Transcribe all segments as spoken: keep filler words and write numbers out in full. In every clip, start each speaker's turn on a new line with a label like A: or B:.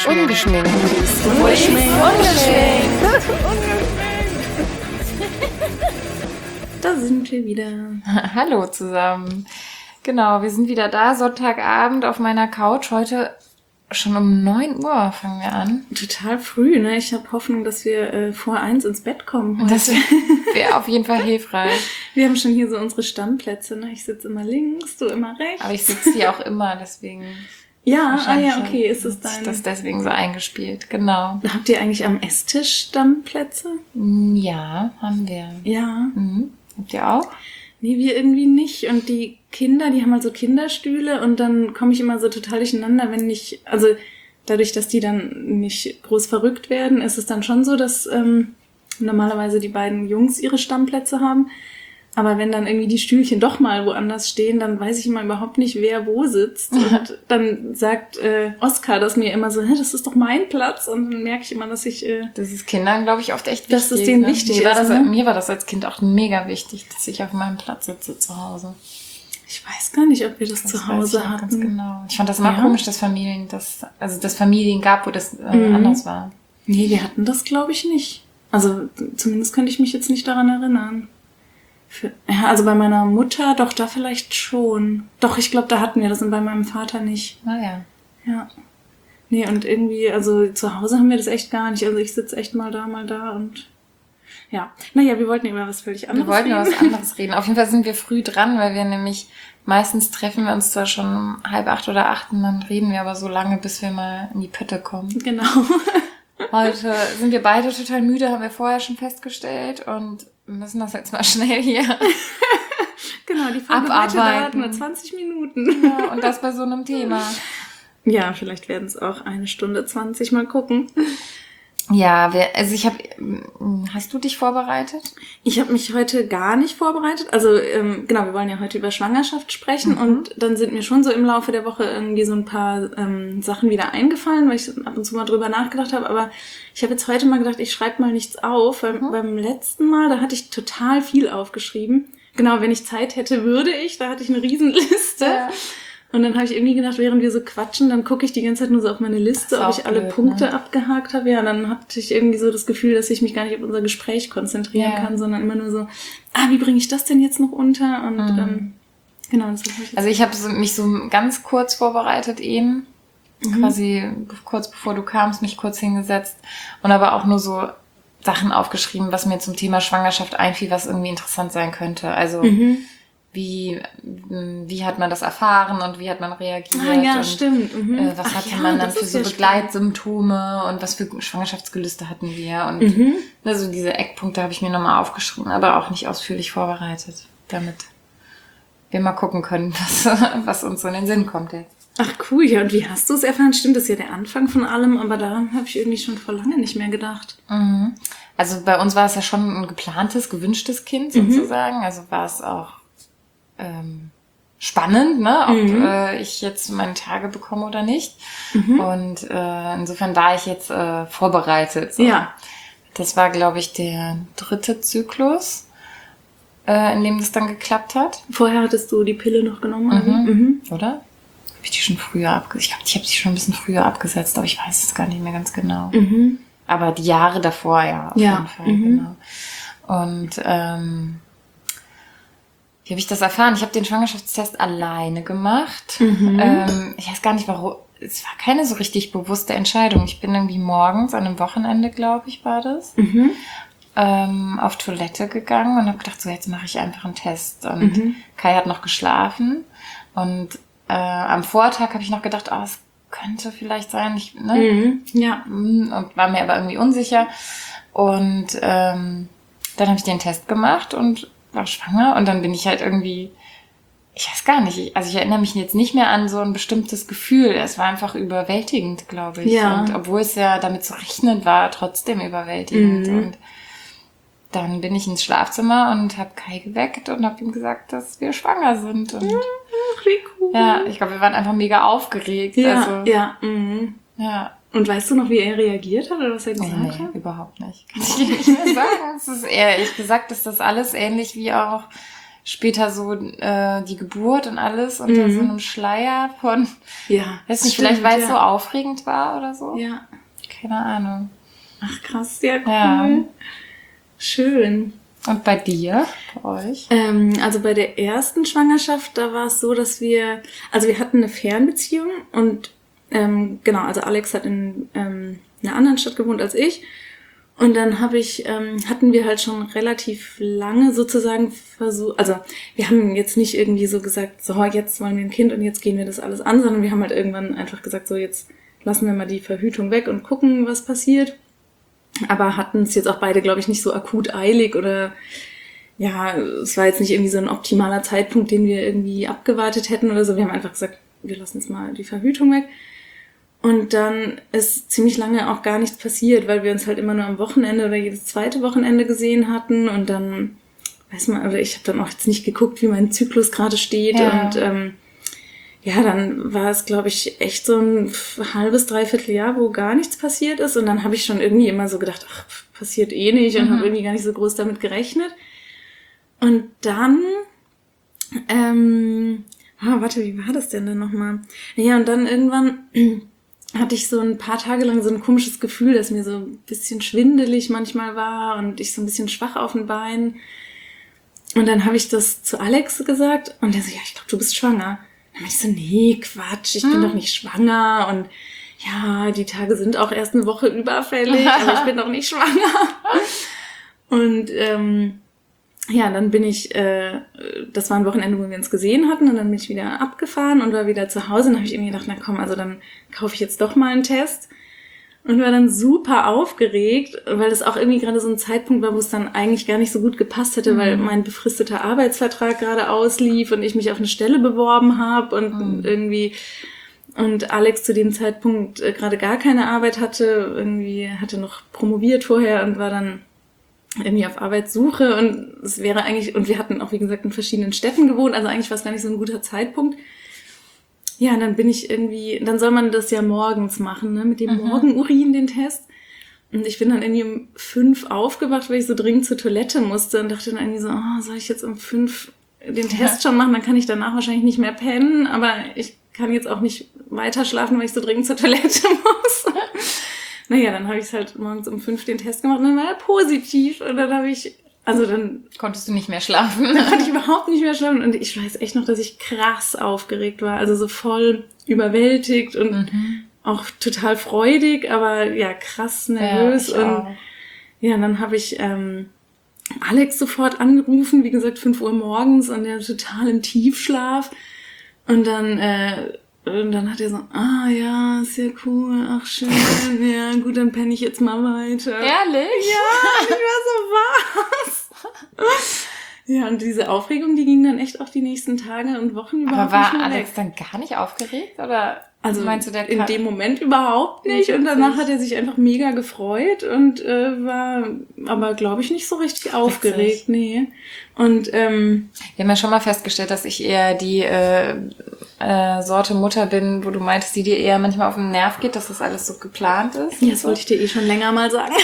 A: Ungeschminkt.
B: Ungeschminkt.
A: Ungeschminkt. Ungeschminkt.
C: Da sind wir wieder.
B: Hallo zusammen. Genau, wir sind wieder da, Sonntagabend auf meiner Couch. Heute schon um neun Uhr fangen wir an.
C: Total früh, ne? Ich habe Hoffnung, dass wir äh, vor eins ins Bett kommen heute.
B: Das wäre auf jeden Fall hilfreich.
C: Wir haben schon hier so unsere Stammplätze, ne? Ich sitze immer links, du immer rechts.
B: Aber ich sitze hier auch immer, deswegen...
C: Ja, ah ja, okay, ist es dein...
B: Das deswegen so eingespielt, genau.
C: Habt ihr eigentlich am Esstisch Stammplätze?
B: Ja, haben wir.
C: Ja.
B: Mhm. Habt ihr auch?
C: Nee, wir irgendwie nicht. Und die Kinder, die haben halt so Kinderstühle und dann komme ich immer so total durcheinander, wenn ich... Also dadurch, dass die dann nicht groß verrückt werden, ist es dann schon so, dass ähm, normalerweise die beiden Jungs ihre Stammplätze haben. Aber wenn dann irgendwie die Stühlchen doch mal woanders stehen, dann weiß ich immer überhaupt nicht, wer wo sitzt. Und dann sagt äh, Oskar das mir immer so, das ist doch mein Platz. Und dann merke ich immer, dass ich... Äh,
B: das ist Kindern, glaube ich, oft echt wichtig.
C: Dass es denen
B: ne?
C: wichtig
B: mir war
C: ist,
B: das,
C: ne?
B: Mir war das als Kind auch mega wichtig, dass ich auf meinem Platz sitze zu Hause.
C: Ich weiß gar nicht, ob wir das,
B: Das
C: zu
B: weiß
C: Hause
B: ich auch
C: hatten.
B: ganz genau. Ich fand das immer
C: Ja.
B: komisch, dass Familien, das, also dass Familien gab, wo das äh,
C: Mhm.
B: anders war.
C: Nee, wir hatten das, glaube ich, nicht. Also zumindest könnte ich mich jetzt nicht daran erinnern. Für, ja, also bei meiner Mutter, doch, da vielleicht schon. Doch, ich glaube, da hatten wir das und bei meinem Vater nicht.
B: Naja.
C: Ja. Nee, und irgendwie, also zu Hause haben wir das echt gar nicht. Also ich sitze echt mal da, mal da und ja. Naja, wir wollten über was völlig anderes
B: Wir wollten über
C: reden.
B: was anderes reden. Auf jeden Fall sind wir früh dran, weil wir nämlich meistens treffen wir uns zwar schon um halb acht oder acht und dann reden wir aber so lange, bis wir mal in die Pötte kommen.
C: Genau.
B: Heute sind wir beide total müde, haben wir vorher schon festgestellt und müssen das jetzt mal schnell hier
C: Genau, die Folge heute
B: abarbeiten.
C: dauert nur zwanzig Minuten.
B: Ja, und das bei so einem Thema.
C: Ja, vielleicht werden es auch eine Stunde zwanzig, mal gucken.
B: Ja, wir, also ich habe, hast du dich vorbereitet?
C: Ich habe mich heute gar nicht vorbereitet. Also ähm, genau, wir wollen ja heute über Schwangerschaft sprechen
B: Mhm.
C: und dann sind mir schon so im Laufe der Woche irgendwie so ein paar ähm, Sachen wieder eingefallen, weil ich ab und zu mal drüber nachgedacht habe. Aber ich habe jetzt heute mal gedacht, ich schreibe mal nichts auf. Weil
B: Mhm.
C: beim letzten Mal, da hatte ich total viel aufgeschrieben. Genau, wenn ich Zeit hätte, würde ich. Da hatte ich eine Riesenliste.
B: Ja.
C: Und dann habe ich irgendwie gedacht, während wir so quatschen, dann gucke ich die ganze Zeit nur so auf meine Liste,
B: Das ist
C: ob
B: auch
C: ich alle
B: blöd,
C: Punkte
B: ne?
C: abgehakt habe. Ja, und dann hatte ich irgendwie so das Gefühl, dass ich mich gar nicht auf unser Gespräch konzentrieren
B: Ja.
C: kann, sondern immer nur so, ah, wie bringe ich das denn jetzt noch unter? Und
B: Mhm.
C: ähm, genau, das habe ich jetzt.
B: Also ich habe so, mich so ganz kurz vorbereitet eben,
C: Mhm.
B: quasi kurz bevor du kamst, mich kurz hingesetzt und aber auch nur so Sachen aufgeschrieben, was mir zum Thema Schwangerschaft einfiel, was irgendwie interessant sein könnte. Also
C: Mhm.
B: wie, wie hat man das erfahren und wie hat man reagiert?
C: Ah ja,
B: und,
C: stimmt. Mhm.
B: Äh, was
C: Ach
B: hatte
C: ja,
B: man dann
C: das
B: für
C: ist
B: so
C: ja
B: Begleitsymptome und was für Schwangerschaftsgelüste hatten wir? Und
C: Mhm.
B: also diese Eckpunkte habe ich mir nochmal aufgeschrieben, aber auch nicht ausführlich vorbereitet, damit wir mal gucken können, was, was uns so in den Sinn kommt jetzt.
C: Ach cool, ja, und wie hast du es erfahren? Stimmt, das ist ja der Anfang von allem, aber daran habe ich irgendwie schon vor lange nicht mehr gedacht.
B: Mhm. Also bei uns war es ja schon ein geplantes, gewünschtes Kind sozusagen. Mhm. Also war es auch ähm, spannend, ne, ob
C: Mhm.
B: äh, ich jetzt meine Tage bekomme oder nicht.
C: Mhm.
B: Und äh, insofern war ich jetzt äh, vorbereitet. So.
C: Ja.
B: Das war, glaube ich, der dritte Zyklus, äh, in dem das dann geklappt hat.
C: Vorher hattest du die Pille noch genommen, oder
B: Mhm.
C: wie? Mhm.
B: Oder? Habe ich die schon früher abgesetzt? Ich glaube, ich habe sie schon ein bisschen früher abgesetzt, aber ich weiß es gar nicht mehr ganz genau.
C: Mhm.
B: Aber die Jahre davor, ja, auf
C: Ja.
B: jeden Fall,
C: Mhm.
B: genau. Und ähm, wie habe ich das erfahren? Ich habe den Schwangerschaftstest alleine gemacht.
C: Mhm.
B: Ähm, ich weiß gar nicht, warum. Es war keine so richtig bewusste Entscheidung. Ich bin irgendwie morgens, an einem Wochenende, glaube ich, war das,
C: Mhm.
B: ähm, auf Toilette gegangen und habe gedacht, so jetzt mache ich einfach einen Test. Und
C: Mhm.
B: Kai hat noch geschlafen. Und äh, am Vortag habe ich noch gedacht, oh, es könnte vielleicht sein, ich, ne?
C: Mhm. Ja.
B: Und war mir aber irgendwie unsicher. Und ähm, dann habe ich den Test gemacht und war schwanger. Und dann bin ich halt irgendwie, ich weiß gar nicht, ich, also ich erinnere mich jetzt nicht mehr an so ein bestimmtes Gefühl. Es war einfach überwältigend, glaube ich.
C: Ja.
B: Und obwohl es ja damit zu rechnen war, trotzdem überwältigend.
C: Mhm.
B: Und dann bin ich ins Schlafzimmer und habe Kai geweckt und habe ihm gesagt, dass wir schwanger sind. Und
C: Ach, wie cool.
B: ja, ich glaube, wir waren einfach mega aufgeregt.
C: Ja,
B: Also,
C: ja. Mhm.
B: ja.
C: Und weißt du noch, wie er reagiert hat oder was er
B: Nee,
C: gesagt
B: nee,
C: hat?
B: überhaupt nicht. Kann ich dir nicht mehr sagen. Es ist ehrlich gesagt, ist das alles ähnlich wie auch später so äh, die Geburt und alles unter
C: Mhm.
B: so einem Schleier von,
C: Ja.
B: weiß nicht,
C: stimmt,
B: vielleicht weil es
C: ja.
B: so aufregend war oder so.
C: Ja.
B: Keine Ahnung.
C: Ach krass, ja, cool.
B: Ja.
C: Schön.
B: Und bei dir, bei euch?
C: Ähm, also bei der ersten Schwangerschaft, da war es so, dass wir, also wir hatten eine Fernbeziehung und ähm, genau, also Alex hat in ähm, einer anderen Stadt gewohnt als ich. Und dann habe ich, ähm, hatten wir halt schon relativ lange sozusagen versucht, also wir haben jetzt nicht irgendwie so gesagt, so jetzt wollen wir ein Kind und jetzt gehen wir das alles an, sondern wir haben halt irgendwann einfach gesagt, so jetzt lassen wir mal die Verhütung weg und gucken, was passiert. Aber hatten es jetzt auch beide, glaube ich, nicht so akut eilig oder ja, es war jetzt nicht irgendwie so ein optimaler Zeitpunkt, den wir irgendwie abgewartet hätten oder so. Wir haben einfach gesagt, wir lassen jetzt mal die Verhütung weg. Und dann ist ziemlich lange auch gar nichts passiert, weil wir uns halt immer nur am Wochenende oder jedes zweite Wochenende gesehen hatten. Und dann, weiß man, also ich habe dann auch jetzt nicht geguckt, wie mein Zyklus gerade steht.
B: Ja.
C: Und ähm, ja, dann war es, glaube ich, echt so ein halbes, dreiviertel Jahr, wo gar nichts passiert ist. Und dann habe ich schon irgendwie immer so gedacht, ach, passiert eh nicht und
B: Mhm.
C: habe irgendwie gar nicht so groß damit gerechnet. Und dann, ähm, ah, warte, wie war das denn dann nochmal? Ja, und dann irgendwann hatte ich so ein paar Tage lang so ein komisches Gefühl, dass mir so ein bisschen schwindelig manchmal war und ich so ein bisschen schwach auf den Beinen. Und dann habe ich das zu Alex gesagt und der so, ja, ich glaube, du bist schwanger. Dann meinte ich so, nee, Quatsch, ich bin
B: Hm.
C: doch nicht schwanger und ja, die Tage sind auch erst eine Woche überfällig, aber ich bin doch nicht schwanger. Und ähm, ja, dann bin ich, äh, das war ein Wochenende, wo wir uns gesehen hatten und dann bin ich wieder abgefahren und war wieder zu Hause und habe ich irgendwie gedacht, na komm, also dann kaufe ich jetzt doch mal einen Test und war dann super aufgeregt, weil das auch irgendwie gerade so ein Zeitpunkt war, wo es dann eigentlich gar nicht so gut gepasst hätte,
B: Mhm.
C: weil mein befristeter Arbeitsvertrag gerade auslief und ich mich auf eine Stelle beworben habe und
B: Mhm.
C: irgendwie und Alex zu dem Zeitpunkt äh, gerade gar keine Arbeit hatte, irgendwie hatte noch promoviert vorher und war dann irgendwie auf Arbeitssuche und es wäre eigentlich, und wir hatten auch, wie gesagt, in verschiedenen Städten gewohnt, also eigentlich war es gar nicht so ein guter Zeitpunkt. Ja, und dann bin ich irgendwie, dann soll man das ja morgens machen, ne, mit dem
B: Mhm.
C: Morgenurin, den Test. Und ich bin dann irgendwie um fünf aufgewacht, weil ich so dringend zur Toilette musste und dachte dann irgendwie so, oh, soll ich jetzt um fünf den Test schon machen, dann kann ich danach wahrscheinlich nicht mehr pennen, aber ich kann jetzt auch nicht weiter schlafen, weil ich so dringend zur Toilette muss. Naja, dann habe ich halt morgens um fünf den Test gemacht und dann war er positiv. Und dann habe ich, also dann
B: Konntest du nicht mehr schlafen?
C: dann konnte ich überhaupt nicht mehr schlafen. Und ich weiß echt noch, dass ich krass aufgeregt war. Also so voll überwältigt und
B: Mhm.
C: auch total freudig, aber ja, krass nervös.
B: Ja, ich
C: und
B: auch.
C: ja, dann habe ich ähm, Alex sofort angerufen, wie gesagt, fünf Uhr morgens und der total im Tiefschlaf. Und dann, äh, und dann hat er so, ah ja, sehr cool, ach schön, ja gut, dann penne ich jetzt mal weiter.
B: Ehrlich?
C: Ja, und ich war so, was? Ja, und diese Aufregung, die ging dann echt auch die nächsten Tage und Wochen überhaupt
B: Aber
C: nicht
B: war
C: mehr
B: Alex
C: weg.
B: dann gar nicht aufgeregt? Oder
C: Also
B: meinst du, der
C: in
B: kann-
C: dem Moment überhaupt nicht.
B: Nicht
C: Und danach
B: witzig.
C: hat er sich einfach mega gefreut und äh, war aber, glaube ich, nicht so richtig aufgeregt. Nee. Und ähm,
B: Wir haben ja schon mal festgestellt, dass ich eher die äh, äh, Sorte Mutter bin, wo du meintest, die dir eher manchmal auf den Nerv geht, dass das alles so geplant ist.
C: ja, das wollte ich dir eh schon länger mal sagen.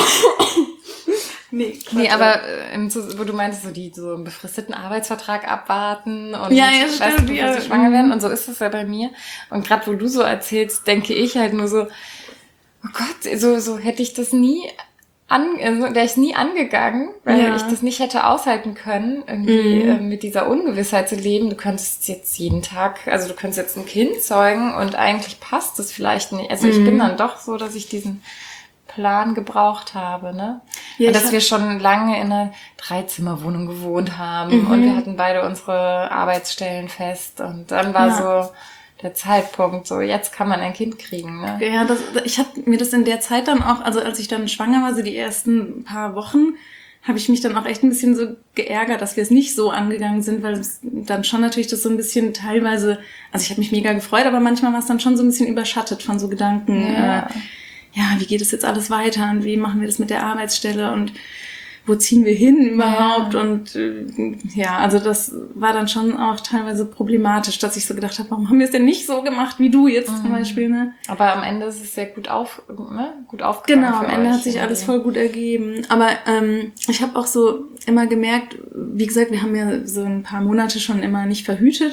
C: nee, Quatsch.
B: Nee, aber äh, im Zus- wo du meintest, so die so einen befristeten Arbeitsvertrag abwarten und
C: Ja, ja,
B: weißt du,
C: stimmt,
B: bevor
C: ja.
B: sie schwanger werden. Und so ist es ja bei mir. Und gerade wo du so erzählst, denke ich halt nur so, oh Gott, so, so hätte ich das nie an, also wäre ich nie angegangen, weil
C: Ja.
B: ich das nicht hätte aushalten können, irgendwie
C: Mhm.
B: äh, mit dieser Ungewissheit zu leben. Du könntest jetzt jeden Tag, also du könntest jetzt ein Kind zeugen und eigentlich passt das vielleicht nicht. Also ich
C: Mhm.
B: bin dann doch so, dass ich diesen Plan gebraucht habe, ne?
C: Ja,
B: und
C: ich
B: dass
C: hab-
B: wir schon lange in einer Dreizimmerwohnung gewohnt haben
C: Mhm.
B: und wir hatten beide unsere Arbeitsstellen fest und dann war
C: Ja.
B: so der Zeitpunkt, so jetzt kann man ein Kind kriegen, ne?
C: Ja, das, ich habe mir das in der Zeit dann auch, also als ich dann schwanger war, so die ersten paar Wochen, habe ich mich dann auch echt ein bisschen so geärgert, dass wir es nicht so angegangen sind, weil es dann schon natürlich das so ein bisschen teilweise, also ich habe mich mega gefreut, aber manchmal war es dann schon so ein bisschen überschattet von so Gedanken,
B: Ja.
C: äh, ja, wie geht es jetzt alles weiter und wie machen wir das mit der Arbeitsstelle und wo ziehen wir hin überhaupt? Ja. Und äh, ja, also das war dann schon auch teilweise problematisch, dass ich so gedacht habe, warum haben wir es denn nicht so gemacht wie du jetzt mhm. zum Beispiel, ne?
B: Aber am Ende ist es sehr gut auf, ne? gut aufgegangen.
C: Genau, am Ende hat sich alles voll gut ergeben. Aber ähm, ich habe auch so immer gemerkt, wie gesagt, wir haben ja so ein paar Monate schon immer nicht verhütet.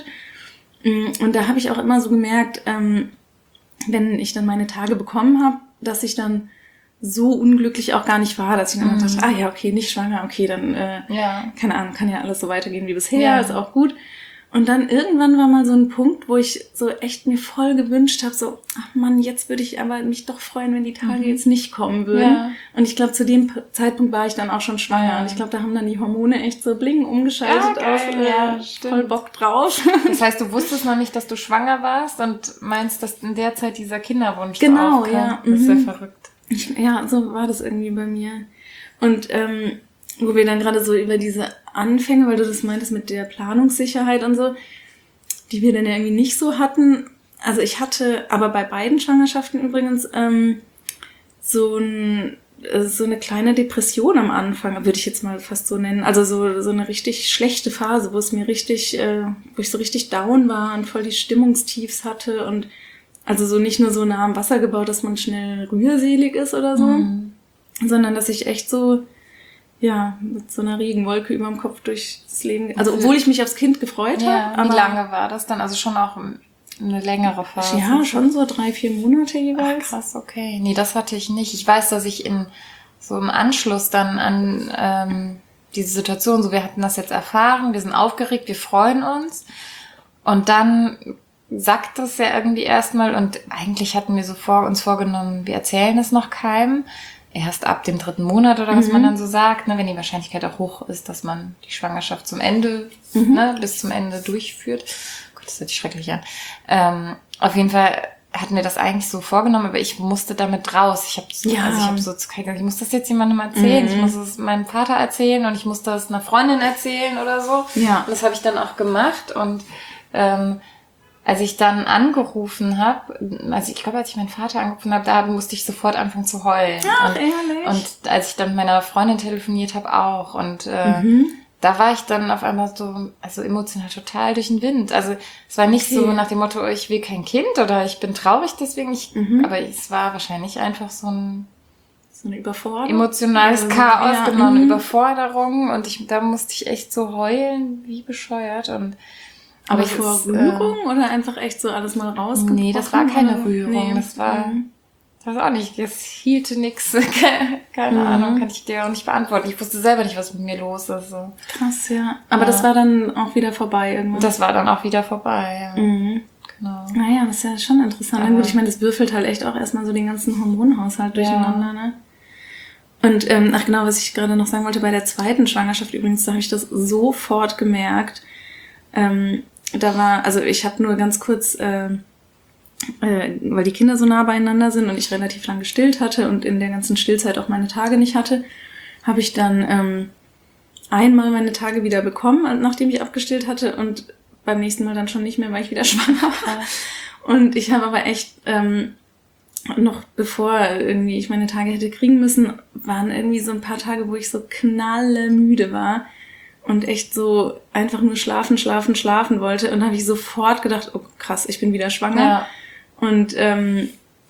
C: Und da habe ich auch immer so gemerkt, ähm, wenn ich dann meine Tage bekommen habe, dass ich dann so unglücklich auch gar nicht war, dass ich dann mhm. dachte, ah ja, okay, nicht schwanger, okay, dann, äh, ja. keine Ahnung, kann ja alles so weitergehen wie bisher, ja. ist auch gut. Und dann irgendwann war mal so ein Punkt, wo ich so echt mir voll gewünscht habe, so, ach Mann, jetzt würde ich aber mich doch freuen, wenn die Tage mhm. jetzt nicht kommen würden. Ja. Und ich glaube, zu dem Zeitpunkt war ich dann auch schon schwanger. Ja. Und ich glaube, da haben dann die Hormone echt so bling umgeschaltet
B: ja,
C: auf, äh, ja, voll Bock drauf.
B: Das heißt, du wusstest noch nicht, dass du schwanger warst und meinst, dass in der Zeit dieser Kinderwunsch
C: genau,
B: so aufkam.
C: Ja.
B: Das ist
C: mhm.
B: ja verrückt.
C: Ich, ja, so war das irgendwie bei mir. Und ähm, wo wir dann gerade so über diese Anfänge, weil du das meintest mit der Planungssicherheit und so, die wir dann irgendwie nicht so hatten. Also ich hatte aber bei beiden Schwangerschaften übrigens ähm, so, ein, so eine kleine Depression am Anfang, würde ich jetzt mal fast so nennen. Also so, so eine richtig schlechte Phase, wo es mir richtig, äh, wo ich so richtig down war und voll die Stimmungstiefs hatte und also so nicht nur so nah am Wasser gebaut, dass man schnell rührselig ist oder so, mhm. sondern dass ich echt so ja, mit so einer Regenwolke über dem Kopf durchs Leben, also obwohl ich mich aufs Kind gefreut
B: ja,
C: habe.
B: Wie lange war das dann? Also schon auch eine längere Phase?
C: Ja, schon so drei, vier Monate jeweils.
B: Ach, krass, okay. Nee, das hatte ich nicht. Ich weiß, dass ich in so im Anschluss dann an ähm, diese Situation, so wir hatten das jetzt erfahren, wir sind aufgeregt, wir freuen uns und dann sagt das ja irgendwie erstmal und eigentlich hatten wir so vor, uns vorgenommen, wir erzählen es noch keinem. Erst ab dem dritten Monat oder was mhm. man dann so sagt, ne, wenn die Wahrscheinlichkeit auch hoch ist, dass man die Schwangerschaft zum Ende, mhm. ne, bis zum Ende durchführt. Gott, das hört sich schrecklich an. Ähm, auf jeden Fall hatten wir das eigentlich so vorgenommen, aber ich musste damit raus. Ich habe
C: ja.
B: also ich habe so zu Kai gesagt, ich muss das jetzt jemandem erzählen, mhm. ich muss es meinem Vater erzählen und ich muss das einer Freundin erzählen oder so.
C: Ja.
B: Und das habe ich dann auch gemacht und ähm, als ich dann angerufen habe, also ich glaube, als ich meinen Vater angerufen habe, da musste ich sofort anfangen zu heulen.
C: Ach,
B: und,
C: ehrlich?
B: Und als ich dann mit meiner Freundin telefoniert habe, auch. Und äh, mhm. da war ich dann auf einmal so, also emotional total durch den Wind. Also es war nicht okay. so nach dem Motto, ich will kein Kind oder ich bin traurig deswegen. Ich, mhm. Aber es war wahrscheinlich einfach so ein
C: so eine Überforderung.
B: Emotionales
C: ja,
B: Chaos,
C: ja,
B: genau, eine
C: mhm.
B: Überforderung. Und ich, da musste ich echt so heulen, wie bescheuert. Und
C: Aber vor Rührung äh, oder einfach echt so alles mal rausgebrochen?
B: Nee, das war keine Rührung. Nee. Das war,
C: mhm.
B: das war auch nicht, es hielte nix. Keine mhm. Ahnung, kann ich dir auch nicht beantworten. Ich wusste selber nicht, was mit mir los ist. So.
C: Krass, ja. Aber ja. das war dann auch wieder vorbei irgendwann?
B: Das war dann auch wieder vorbei, ja.
C: Mhm.
B: Genau.
C: Naja, das ist ja schon interessant. Aber gut, ich meine, das würfelt halt echt auch erstmal so den ganzen Hormonhaushalt durcheinander, ja. ne? Und, ähm, ach genau, was ich gerade noch sagen wollte, bei der zweiten Schwangerschaft übrigens, da habe ich das sofort gemerkt, ähm, da war, also ich habe nur ganz kurz, äh, äh, weil die Kinder so nah beieinander sind und ich relativ lang gestillt hatte und in der ganzen Stillzeit auch meine Tage nicht hatte, habe ich dann ähm, einmal meine Tage wieder bekommen, nachdem ich abgestillt hatte und beim nächsten Mal dann schon nicht mehr, weil ich wieder schwanger war. Und ich habe aber echt ähm, noch bevor irgendwie ich meine Tage hätte kriegen müssen, waren irgendwie so ein paar Tage, wo ich so knallemüde war. Und echt so einfach nur schlafen, schlafen, schlafen wollte. Und da habe ich sofort gedacht, oh krass, ich bin wieder schwanger.
B: Ja.
C: Und ähm,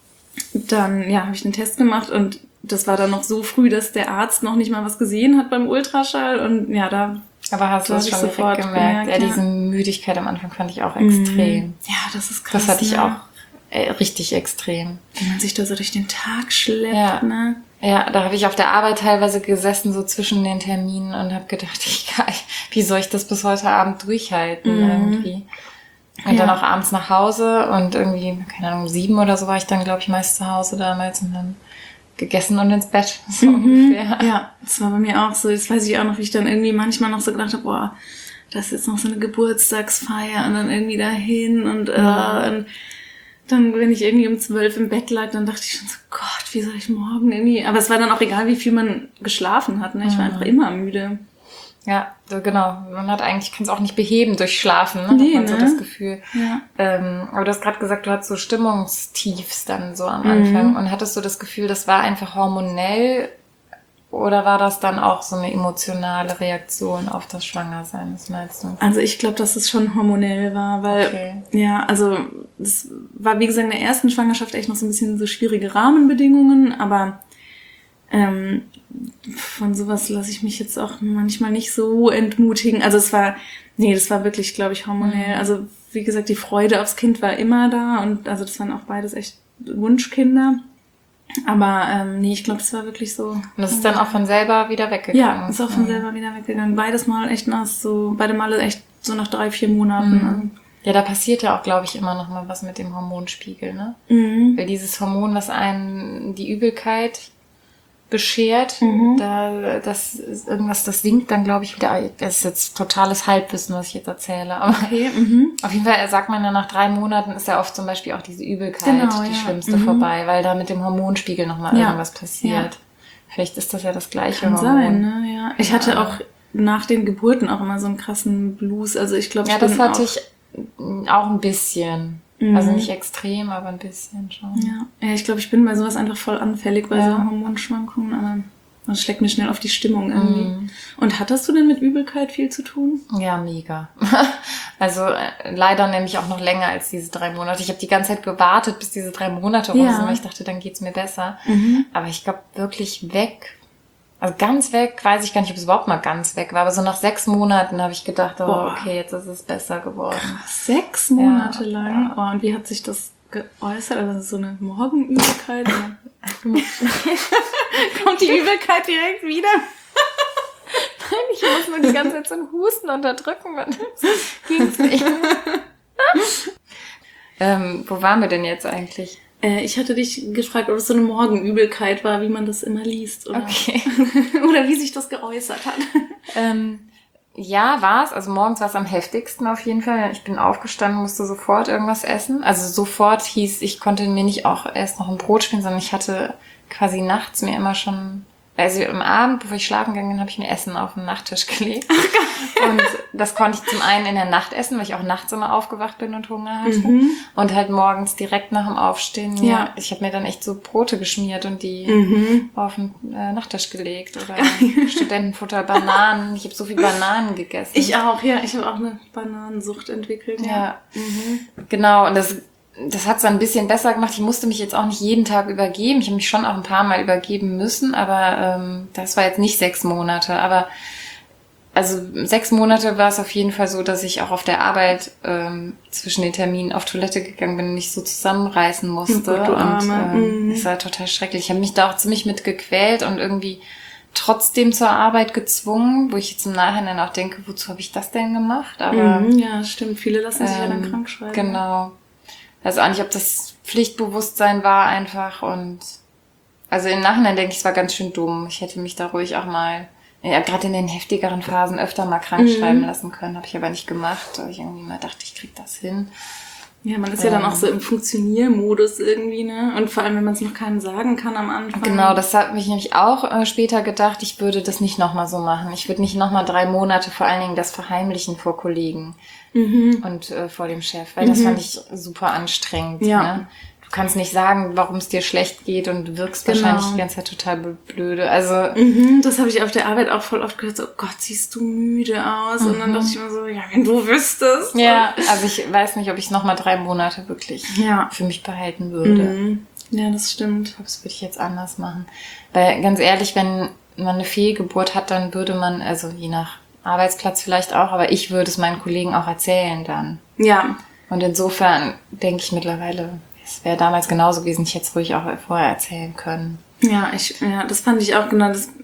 C: dann ja, habe ich den Test gemacht und das war dann noch so früh, dass der Arzt noch nicht mal was gesehen hat beim Ultraschall. Und ja, da
B: Aber hast du das schon sofort gemerkt? gemerkt ja,
C: ja,
B: diese Müdigkeit am Anfang fand ich auch extrem.
C: Ja, das ist krass.
B: Das hatte ich
C: ne?
B: auch äh, richtig extrem.
C: Wie man sich da so durch den Tag schleppt,
B: ja.
C: ne?
B: Ja, da habe ich auf der Arbeit teilweise gesessen, so zwischen den Terminen und habe gedacht, ich kann, wie soll ich das bis heute Abend durchhalten
C: mhm.
B: irgendwie? Und ja. dann auch abends nach Hause und irgendwie, keine Ahnung, sieben oder so war ich dann, glaube ich, meist zu Hause damals und dann gegessen und ins Bett, so
C: mhm.
B: ungefähr.
C: Ja, das war bei mir auch so. Jetzt weiß ich auch noch, wie ich dann irgendwie manchmal noch so gedacht habe, boah, das ist jetzt noch so eine Geburtstagsfeier und dann irgendwie dahin und,
B: ja.
C: äh, und dann, wenn ich irgendwie um zwölf im Bett lag, dann dachte ich schon so, Gott, wie soll ich morgen irgendwie... Aber es war dann auch egal, wie viel man geschlafen hat, ne? Ich war
B: mhm.
C: einfach immer müde.
B: Ja, so genau. Man hat eigentlich, kann es auch nicht beheben durch Schlafen, ne?
C: Nee,
B: hat man
C: ne?
B: so das Gefühl.
C: Ja.
B: Ähm, aber du hast gerade gesagt, du hattest so Stimmungstiefs dann so am Anfang
C: mhm.
B: und hattest so das Gefühl, das war einfach hormonell oder war das dann auch so eine emotionale Reaktion auf das Schwangersein, was meinst du?
C: Also ich glaube, dass es schon hormonell war, weil,
B: Okay.
C: ja, also das war, wie gesagt, in der ersten Schwangerschaft echt noch so ein bisschen so schwierige Rahmenbedingungen, aber ähm, von sowas lasse ich mich jetzt auch manchmal nicht so entmutigen. Also es war, nee, das war wirklich, glaube ich, hormonell.
B: Mhm.
C: Also wie gesagt, die Freude aufs Kind war immer da und also das waren auch beides echt Wunschkinder. Aber ähm, nee, ich glaube, das war wirklich so.
B: Und das ist dann auch von selber wieder weggegangen?
C: Ja, ist auch von
B: Mhm.
C: selber wieder weggegangen. Beides Mal echt nach so, beide Male echt so nach drei, vier Monaten.
B: Mhm. Ja, da passiert ja auch, glaube ich, immer noch mal was mit dem Hormonspiegel, ne?
C: Mhm.
B: Weil dieses Hormon, was einen die Übelkeit beschert,
C: Mhm.
B: da das ist irgendwas, das sinkt dann, glaube ich, wieder. Das ist jetzt totales Halbwissen, was ich jetzt erzähle. Aber
C: Okay, mhm.
B: auf jeden Fall sagt man ja, nach drei Monaten ist ja oft zum Beispiel auch diese Übelkeit,
C: Genau,
B: die
C: ja.
B: schlimmste,
C: Mhm.
B: vorbei, weil da mit dem Hormonspiegel nochmal
C: Ja.
B: irgendwas passiert. Vielleicht ist das ja das gleiche
C: Kann
B: Hormon.
C: sein, ne? Ja. Ich hatte
B: Ja.
C: auch nach den Geburten auch immer so einen krassen Blues. Also ich glaube,
B: Ja,
C: ich
B: das
C: bin
B: hatte
C: auch,
B: ich auch ein bisschen.
C: Mhm.
B: Also nicht extrem, aber ein bisschen schon.
C: Ja, ja ich glaube, ich bin bei sowas einfach voll anfällig bei
B: Ja.
C: so Hormonschwankungen, aber das schlägt mir schnell auf die Stimmung irgendwie.
B: Mhm.
C: Und hattest du denn mit Übelkeit viel zu tun?
B: Ja, mega. Also äh, leider nämlich auch noch länger als diese drei Monate. Ich habe die ganze Zeit gewartet, bis diese drei Monate rum
C: Ja.
B: sind, weil ich dachte, dann geht's mir besser.
C: Mhm.
B: Aber ich glaube wirklich weg. Also ganz weg, weiß ich gar nicht, ob es überhaupt mal ganz weg war. Aber so nach sechs Monaten habe ich gedacht, oh,
C: Boah.
B: okay, jetzt ist es besser geworden.
C: Sechs Monate
B: Ja,
C: lang?
B: ja.
C: Oh, und wie hat sich das geäußert? Also so eine Morgenübelkeit? Oder? Kommt die Übelkeit direkt wieder?
B: Ich muss nur die ganze Zeit so einen Husten unterdrücken. Dann ging's nicht. ähm, wo waren wir denn jetzt eigentlich?
C: Äh, ich hatte dich gefragt, ob es so eine Morgenübelkeit war, wie man das immer liest. Oder,
B: Okay.
C: oder wie sich das geäußert hat.
B: Ähm, ja, war's. Also morgens war es am heftigsten auf jeden Fall. Ich bin aufgestanden, musste sofort irgendwas essen. Also sofort hieß, ich konnte mir nicht auch erst noch ein Brot spielen, sondern ich hatte quasi nachts mir immer schon, also am Abend, bevor ich schlafen gegangen bin, habe ich mir Essen auf den Nachttisch gelegt. Und das konnte ich zum einen in der Nacht essen, weil ich auch nachts immer aufgewacht bin und Hunger hatte.
C: Mhm.
B: Und halt morgens direkt nach dem Aufstehen.
C: Ja.
B: Ja, ich habe mir dann echt so Brote geschmiert und die
C: Mhm.
B: auf den äh, Nachttisch gelegt. Oder Studentenfutter, Bananen. Ich habe so viel Bananen gegessen.
C: Ich auch, ja. Ich habe auch eine Bananensucht entwickelt. Ja.
B: Ja,
C: Mhm.
B: genau. Und das, das hat es dann ein bisschen besser gemacht. Ich musste mich jetzt auch nicht jeden Tag übergeben. Ich habe mich schon auch ein paar Mal übergeben müssen, aber ähm, das war jetzt nicht sechs Monate. Aber also sechs Monate war es auf jeden Fall so, dass ich auch auf der Arbeit ähm, zwischen den Terminen auf Toilette gegangen bin und mich so zusammenreißen musste.
C: Oh Gott, du
B: und
C: Arme.
B: ähm,
C: Mhm.
B: das war total schrecklich. Ich habe mich da auch ziemlich mit gequält und irgendwie trotzdem zur Arbeit gezwungen, wo ich jetzt im Nachhinein auch denke, wozu habe ich das denn gemacht? Aber
C: Mhm, ja, stimmt. Viele lassen sich ja dann
B: ähm,
C: krank schreiben.
B: Genau. Also auch nicht, ob das Pflichtbewusstsein war einfach und also im Nachhinein denke ich, es war ganz schön dumm. Ich hätte mich da ruhig auch mal, ja, gerade in den heftigeren Phasen öfter mal krank
C: Mhm.
B: schreiben lassen können. Habe ich aber nicht gemacht, weil ich irgendwie mal dachte, ich krieg das hin.
C: Ja, man ist ja dann
B: Ähm.
C: auch so im Funktioniermodus irgendwie, ne? Und vor allem, wenn man es noch keinem sagen kann am Anfang.
B: Genau, das hat mich nämlich auch äh, später gedacht, ich würde das nicht nochmal so machen. Ich würde nicht nochmal drei Monate vor allen Dingen das verheimlichen vor Kollegen
C: Mhm.
B: und äh, vor dem Chef, weil das
C: Mhm.
B: fand ich super anstrengend.
C: Ja.
B: Ne? Du kannst nicht sagen, warum es dir schlecht geht und du wirkst
C: Genau.
B: wahrscheinlich die ganze Zeit total blöde. Also
C: Mhm, das habe ich auf der Arbeit auch voll oft gehört, so, oh Gott, siehst du müde aus? Und dann
B: Mhm.
C: dachte ich immer so, ja, wenn du wüsstest.
B: ja, also ich weiß nicht, ob ich nochmal drei Monate wirklich
C: Ja.
B: für mich behalten würde.
C: Mhm. Ja, das stimmt.
B: Ich glaube, das würde ich jetzt anders machen. Weil ganz ehrlich, wenn man eine Fehlgeburt hat, dann würde man, also je nach Arbeitsplatz vielleicht auch, aber ich würde es meinen Kollegen auch erzählen dann.
C: Ja.
B: Und insofern denke ich mittlerweile, es wäre damals genauso gewesen, ich hätte es ruhig auch vorher erzählen können.
C: Ja, ich, ja, das fand ich auch genau das.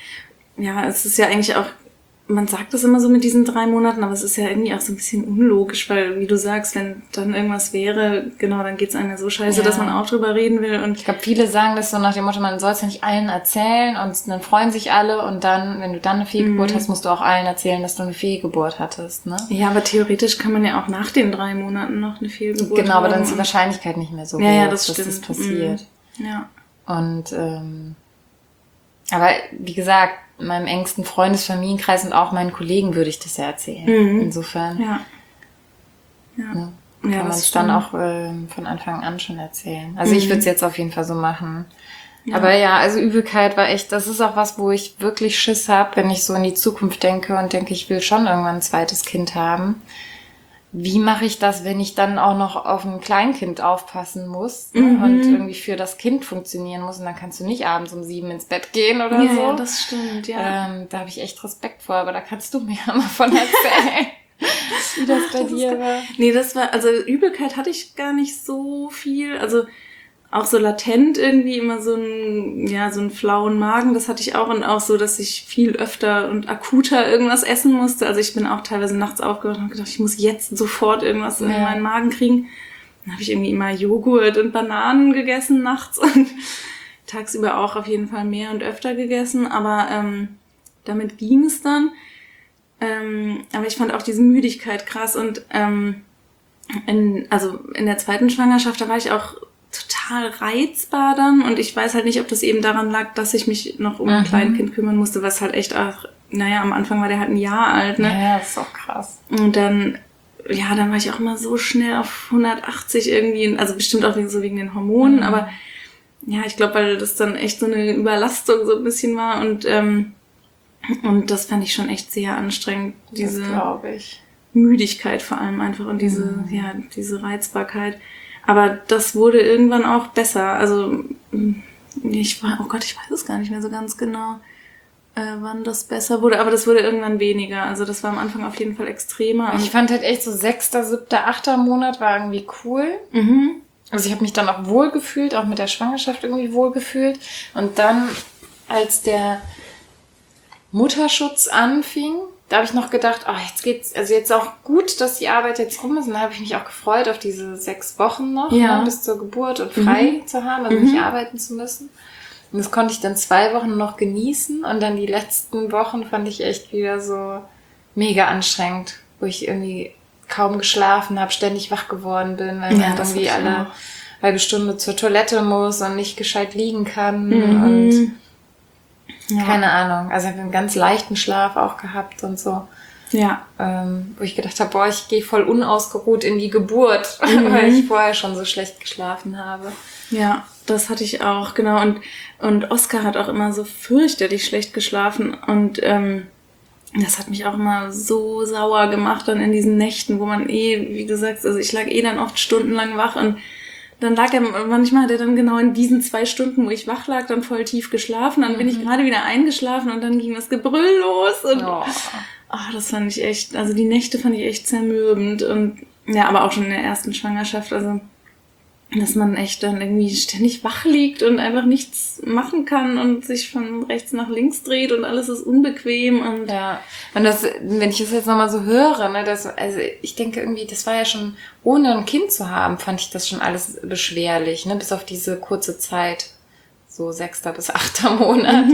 C: Ja, es ist ja eigentlich auch, man sagt das immer so mit diesen drei Monaten, aber es ist ja irgendwie auch so ein bisschen unlogisch, weil, wie du sagst, wenn dann irgendwas wäre, genau, dann geht's einem ja so scheiße,
B: Ja.
C: dass man auch drüber reden will und
B: Ich glaube, viele sagen das so nach dem Motto, man soll es ja nicht allen erzählen und dann freuen sich alle und dann, wenn du dann eine Fehlgeburt
C: Mhm.
B: hast, musst du auch allen erzählen, dass du eine Fehlgeburt hattest, ne?
C: ja, aber theoretisch kann man ja auch nach den drei Monaten noch eine Fehlgeburt
B: Genau, aber dann
C: haben
B: ist die
C: und-
B: Wahrscheinlichkeit nicht mehr so
C: Ja,
B: hoch,
C: ja, das
B: dass das
C: stimmt.
B: passiert.
C: Mhm. Ja.
B: Und ähm, aber wie gesagt, meinem engsten Freundesfamilienkreis und auch meinen Kollegen würde ich das ja erzählen.
C: Mhm.
B: Insofern
C: Ja. Ja.
B: ne,
C: Ja,
B: kann man
C: das
B: es dann
C: stimmt.
B: auch ähm, von Anfang an schon erzählen. Also
C: Mhm.
B: ich würde es jetzt auf jeden Fall so machen. Ja. Aber ja, also Übelkeit war echt, das ist auch was, wo ich wirklich Schiss habe, wenn ich so in die Zukunft denke und denke, ich will schon irgendwann ein zweites Kind haben. Wie mache ich das, wenn ich dann auch noch auf ein Kleinkind aufpassen muss
C: Mhm.
B: und irgendwie für das Kind funktionieren muss und dann kannst du nicht abends um sieben ins Bett gehen oder
C: ja,
B: so.
C: ja, das stimmt, ja.
B: Ähm, da habe ich echt Respekt vor, aber da kannst du mir ja mal von erzählen, wie das bei
C: Das ist
B: dir
C: ge-
B: war.
C: Nee, das war, also Übelkeit hatte ich gar nicht so viel. Also auch so latent irgendwie immer so ein, ja, so einen flauen Magen. Das hatte ich auch und auch so, dass ich viel öfter und akuter irgendwas essen musste. Also ich bin auch teilweise nachts aufgewacht und habe gedacht, ich muss jetzt sofort irgendwas in
B: Ja.
C: meinen Magen kriegen. Dann habe ich irgendwie immer Joghurt und Bananen gegessen nachts und tagsüber auch auf jeden Fall mehr und öfter gegessen. Aber ähm, damit ging es dann. Ähm, aber ich fand auch diese Müdigkeit krass und ähm, in, also in der zweiten Schwangerschaft, da war ich auch total reizbar dann und ich weiß halt nicht, ob das eben daran lag, dass ich mich noch um ein
B: Mhm.
C: Kleinkind kümmern musste, was halt echt auch, naja, am Anfang war der halt ein Jahr alt, ne?
B: Ja, das ist auch krass.
C: Und dann, ja, dann war ich auch immer so schnell auf hundertachtzig irgendwie, also bestimmt auch wegen, so wegen den Hormonen,
B: Mhm.
C: aber ja, ich glaube, weil das dann echt so eine Überlastung so ein bisschen war und ähm, und das fand ich schon echt sehr anstrengend, diese
B: Das glaube ich.
C: Müdigkeit vor allem einfach und diese,
B: Mhm.
C: ja, diese Reizbarkeit. Aber das wurde irgendwann auch besser. Also, ich war, oh Gott, ich weiß es gar nicht mehr so ganz genau, äh, wann das besser wurde, aber das wurde irgendwann weniger. Also, das war am Anfang auf jeden Fall extremer.
B: Ich fand halt echt so sechster, siebter, achter Monat war irgendwie cool.
C: Mhm.
B: Also ich habe mich dann auch wohl gefühlt, auch mit der Schwangerschaft irgendwie wohl gefühlt. Und dann, als der Mutterschutz anfing, da habe ich noch gedacht, oh, jetzt geht's, also jetzt auch gut, dass die Arbeit jetzt rum ist. Und da habe ich mich auch gefreut auf diese sechs Wochen noch,
C: Ja.
B: ne, bis zur Geburt und frei
C: Mhm.
B: zu haben, also
C: Mhm.
B: nicht arbeiten zu müssen. Und das konnte ich dann zwei Wochen noch genießen. Und dann die letzten Wochen fand ich echt wieder so mega anstrengend, wo ich irgendwie kaum geschlafen habe, ständig wach geworden bin, weil
C: Ja,
B: man
C: das
B: irgendwie
C: hatte ich
B: alle
C: auch.
B: halbe Stunde zur Toilette muss und nicht gescheit liegen kann.
C: Mhm.
B: Und
C: Ja.
B: keine Ahnung. Also ich habe einen ganz leichten Schlaf auch gehabt und so.
C: Ja.
B: Ähm, wo ich gedacht habe, boah, ich gehe voll unausgeruht in die Geburt,
C: Mhm.
B: weil ich vorher schon so schlecht geschlafen habe.
C: Ja, das hatte ich auch, genau. Und, und Oskar hat auch immer so fürchterlich schlecht geschlafen. Und ähm, das hat mich auch immer so sauer gemacht dann in diesen Nächten, wo man eh, wie du sagst, also ich lag eh dann oft stundenlang wach und dann lag er, manchmal hat er dann genau in diesen zwei Stunden, wo ich wach lag, dann voll tief geschlafen. Dann bin ich gerade wieder eingeschlafen und dann ging das Gebrüll los. Und
B: Oh.
C: oh, das fand ich echt, also die Nächte fand ich echt zermürbend. Und ja, aber auch schon in der ersten Schwangerschaft, also dass man echt dann irgendwie ständig wach liegt und einfach nichts machen kann und sich von rechts nach links dreht und alles ist unbequem und
B: Ja, und das, wenn ich das jetzt nochmal so höre, ne, das, also ich denke irgendwie, das war ja schon, ohne ein Kind zu haben, fand ich das schon alles beschwerlich, ne, bis auf diese kurze Zeit, so sechster bis achter Monat.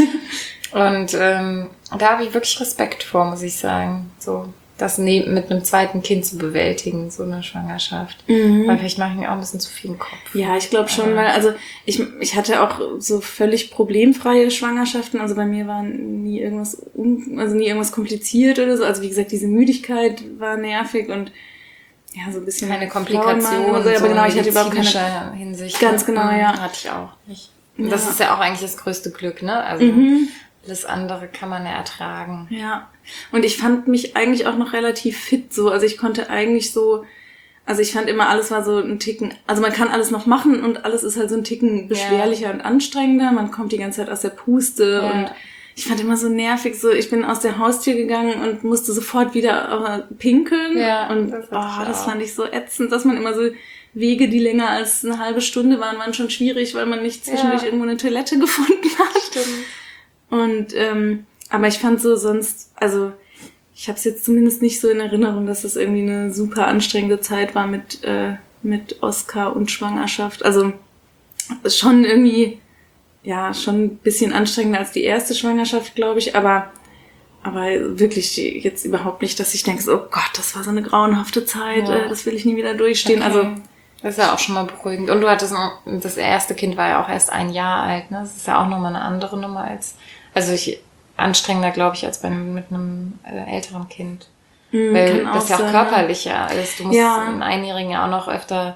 B: Und ähm, da habe ich wirklich Respekt vor, muss ich sagen, so das neben, mit einem zweiten Kind zu bewältigen, so eine Schwangerschaft.
C: Mhm.
B: Weil vielleicht mache ich mir auch ein bisschen zu viel im Kopf.
C: Ja, ich glaube schon,
B: Aber-
C: weil, also ich, ich hatte auch so völlig problemfreie Schwangerschaften. Also bei mir war nie irgendwas, un, also nie irgendwas kompliziert oder so. Also wie gesagt, diese Müdigkeit war nervig und ja, so ein bisschen
B: Keine
C: flauen
B: Komplikationen,
C: Magen oder so. Aber genau, ich hatte überhaupt keine.
B: medizinischer Hinsicht.
C: Ganz
B: ne?
C: genau,
B: Mhm,
C: ja.
B: Hatte ich auch nicht. Und das
C: Ja.
B: ist ja auch eigentlich das größte Glück, ne? Also
C: Mhm.
B: alles andere kann man ja ertragen.
C: Ja, und ich fand mich eigentlich auch noch relativ fit so. Also ich konnte eigentlich so, also ich fand immer, alles war so ein Ticken, also man kann alles noch machen und alles ist halt so ein Ticken beschwerlicher und anstrengender. Man kommt die ganze Zeit aus der Puste
B: Ja.
C: und ich fand immer so nervig, so ich bin aus der Haustür gegangen und musste sofort wieder äh, pinkeln
B: Ja,
C: und
B: das
C: das,
B: hatte
C: oh,
B: ich
C: das
B: auch.
C: fand ich so ätzend, dass man immer so Wege, die länger als eine halbe Stunde waren, waren schon schwierig, weil man nicht zwischendurch
B: Ja.
C: irgendwo eine Toilette gefunden hat.
B: Stimmt.
C: Und ähm, aber ich fand so sonst, also ich habe es jetzt zumindest nicht so in Erinnerung, dass es irgendwie eine super anstrengende Zeit war mit äh, mit Oskar und Schwangerschaft. Also schon irgendwie, ja, schon ein bisschen anstrengender als die erste Schwangerschaft, glaube ich, aber aber wirklich jetzt überhaupt nicht, dass ich denke, so, oh Gott, das war so eine grauenhafte Zeit,
B: Ja.
C: äh, das will ich nie wieder durchstehen.
B: Okay.
C: Also
B: Das ist ja auch schon mal beruhigend. Und du hattest, noch- das erste Kind war ja auch erst ein Jahr alt, ne? Das ist ja auch nochmal eine andere Nummer als, also ich, anstrengender, glaube ich, als bei einem, mit einem äh, älteren Kind.
C: mh,
B: Weil
C: kann
B: das ja auch
C: sein,
B: körperlicher ist. Du musst
C: Ja.
B: einen Einjährigen ja auch noch öfter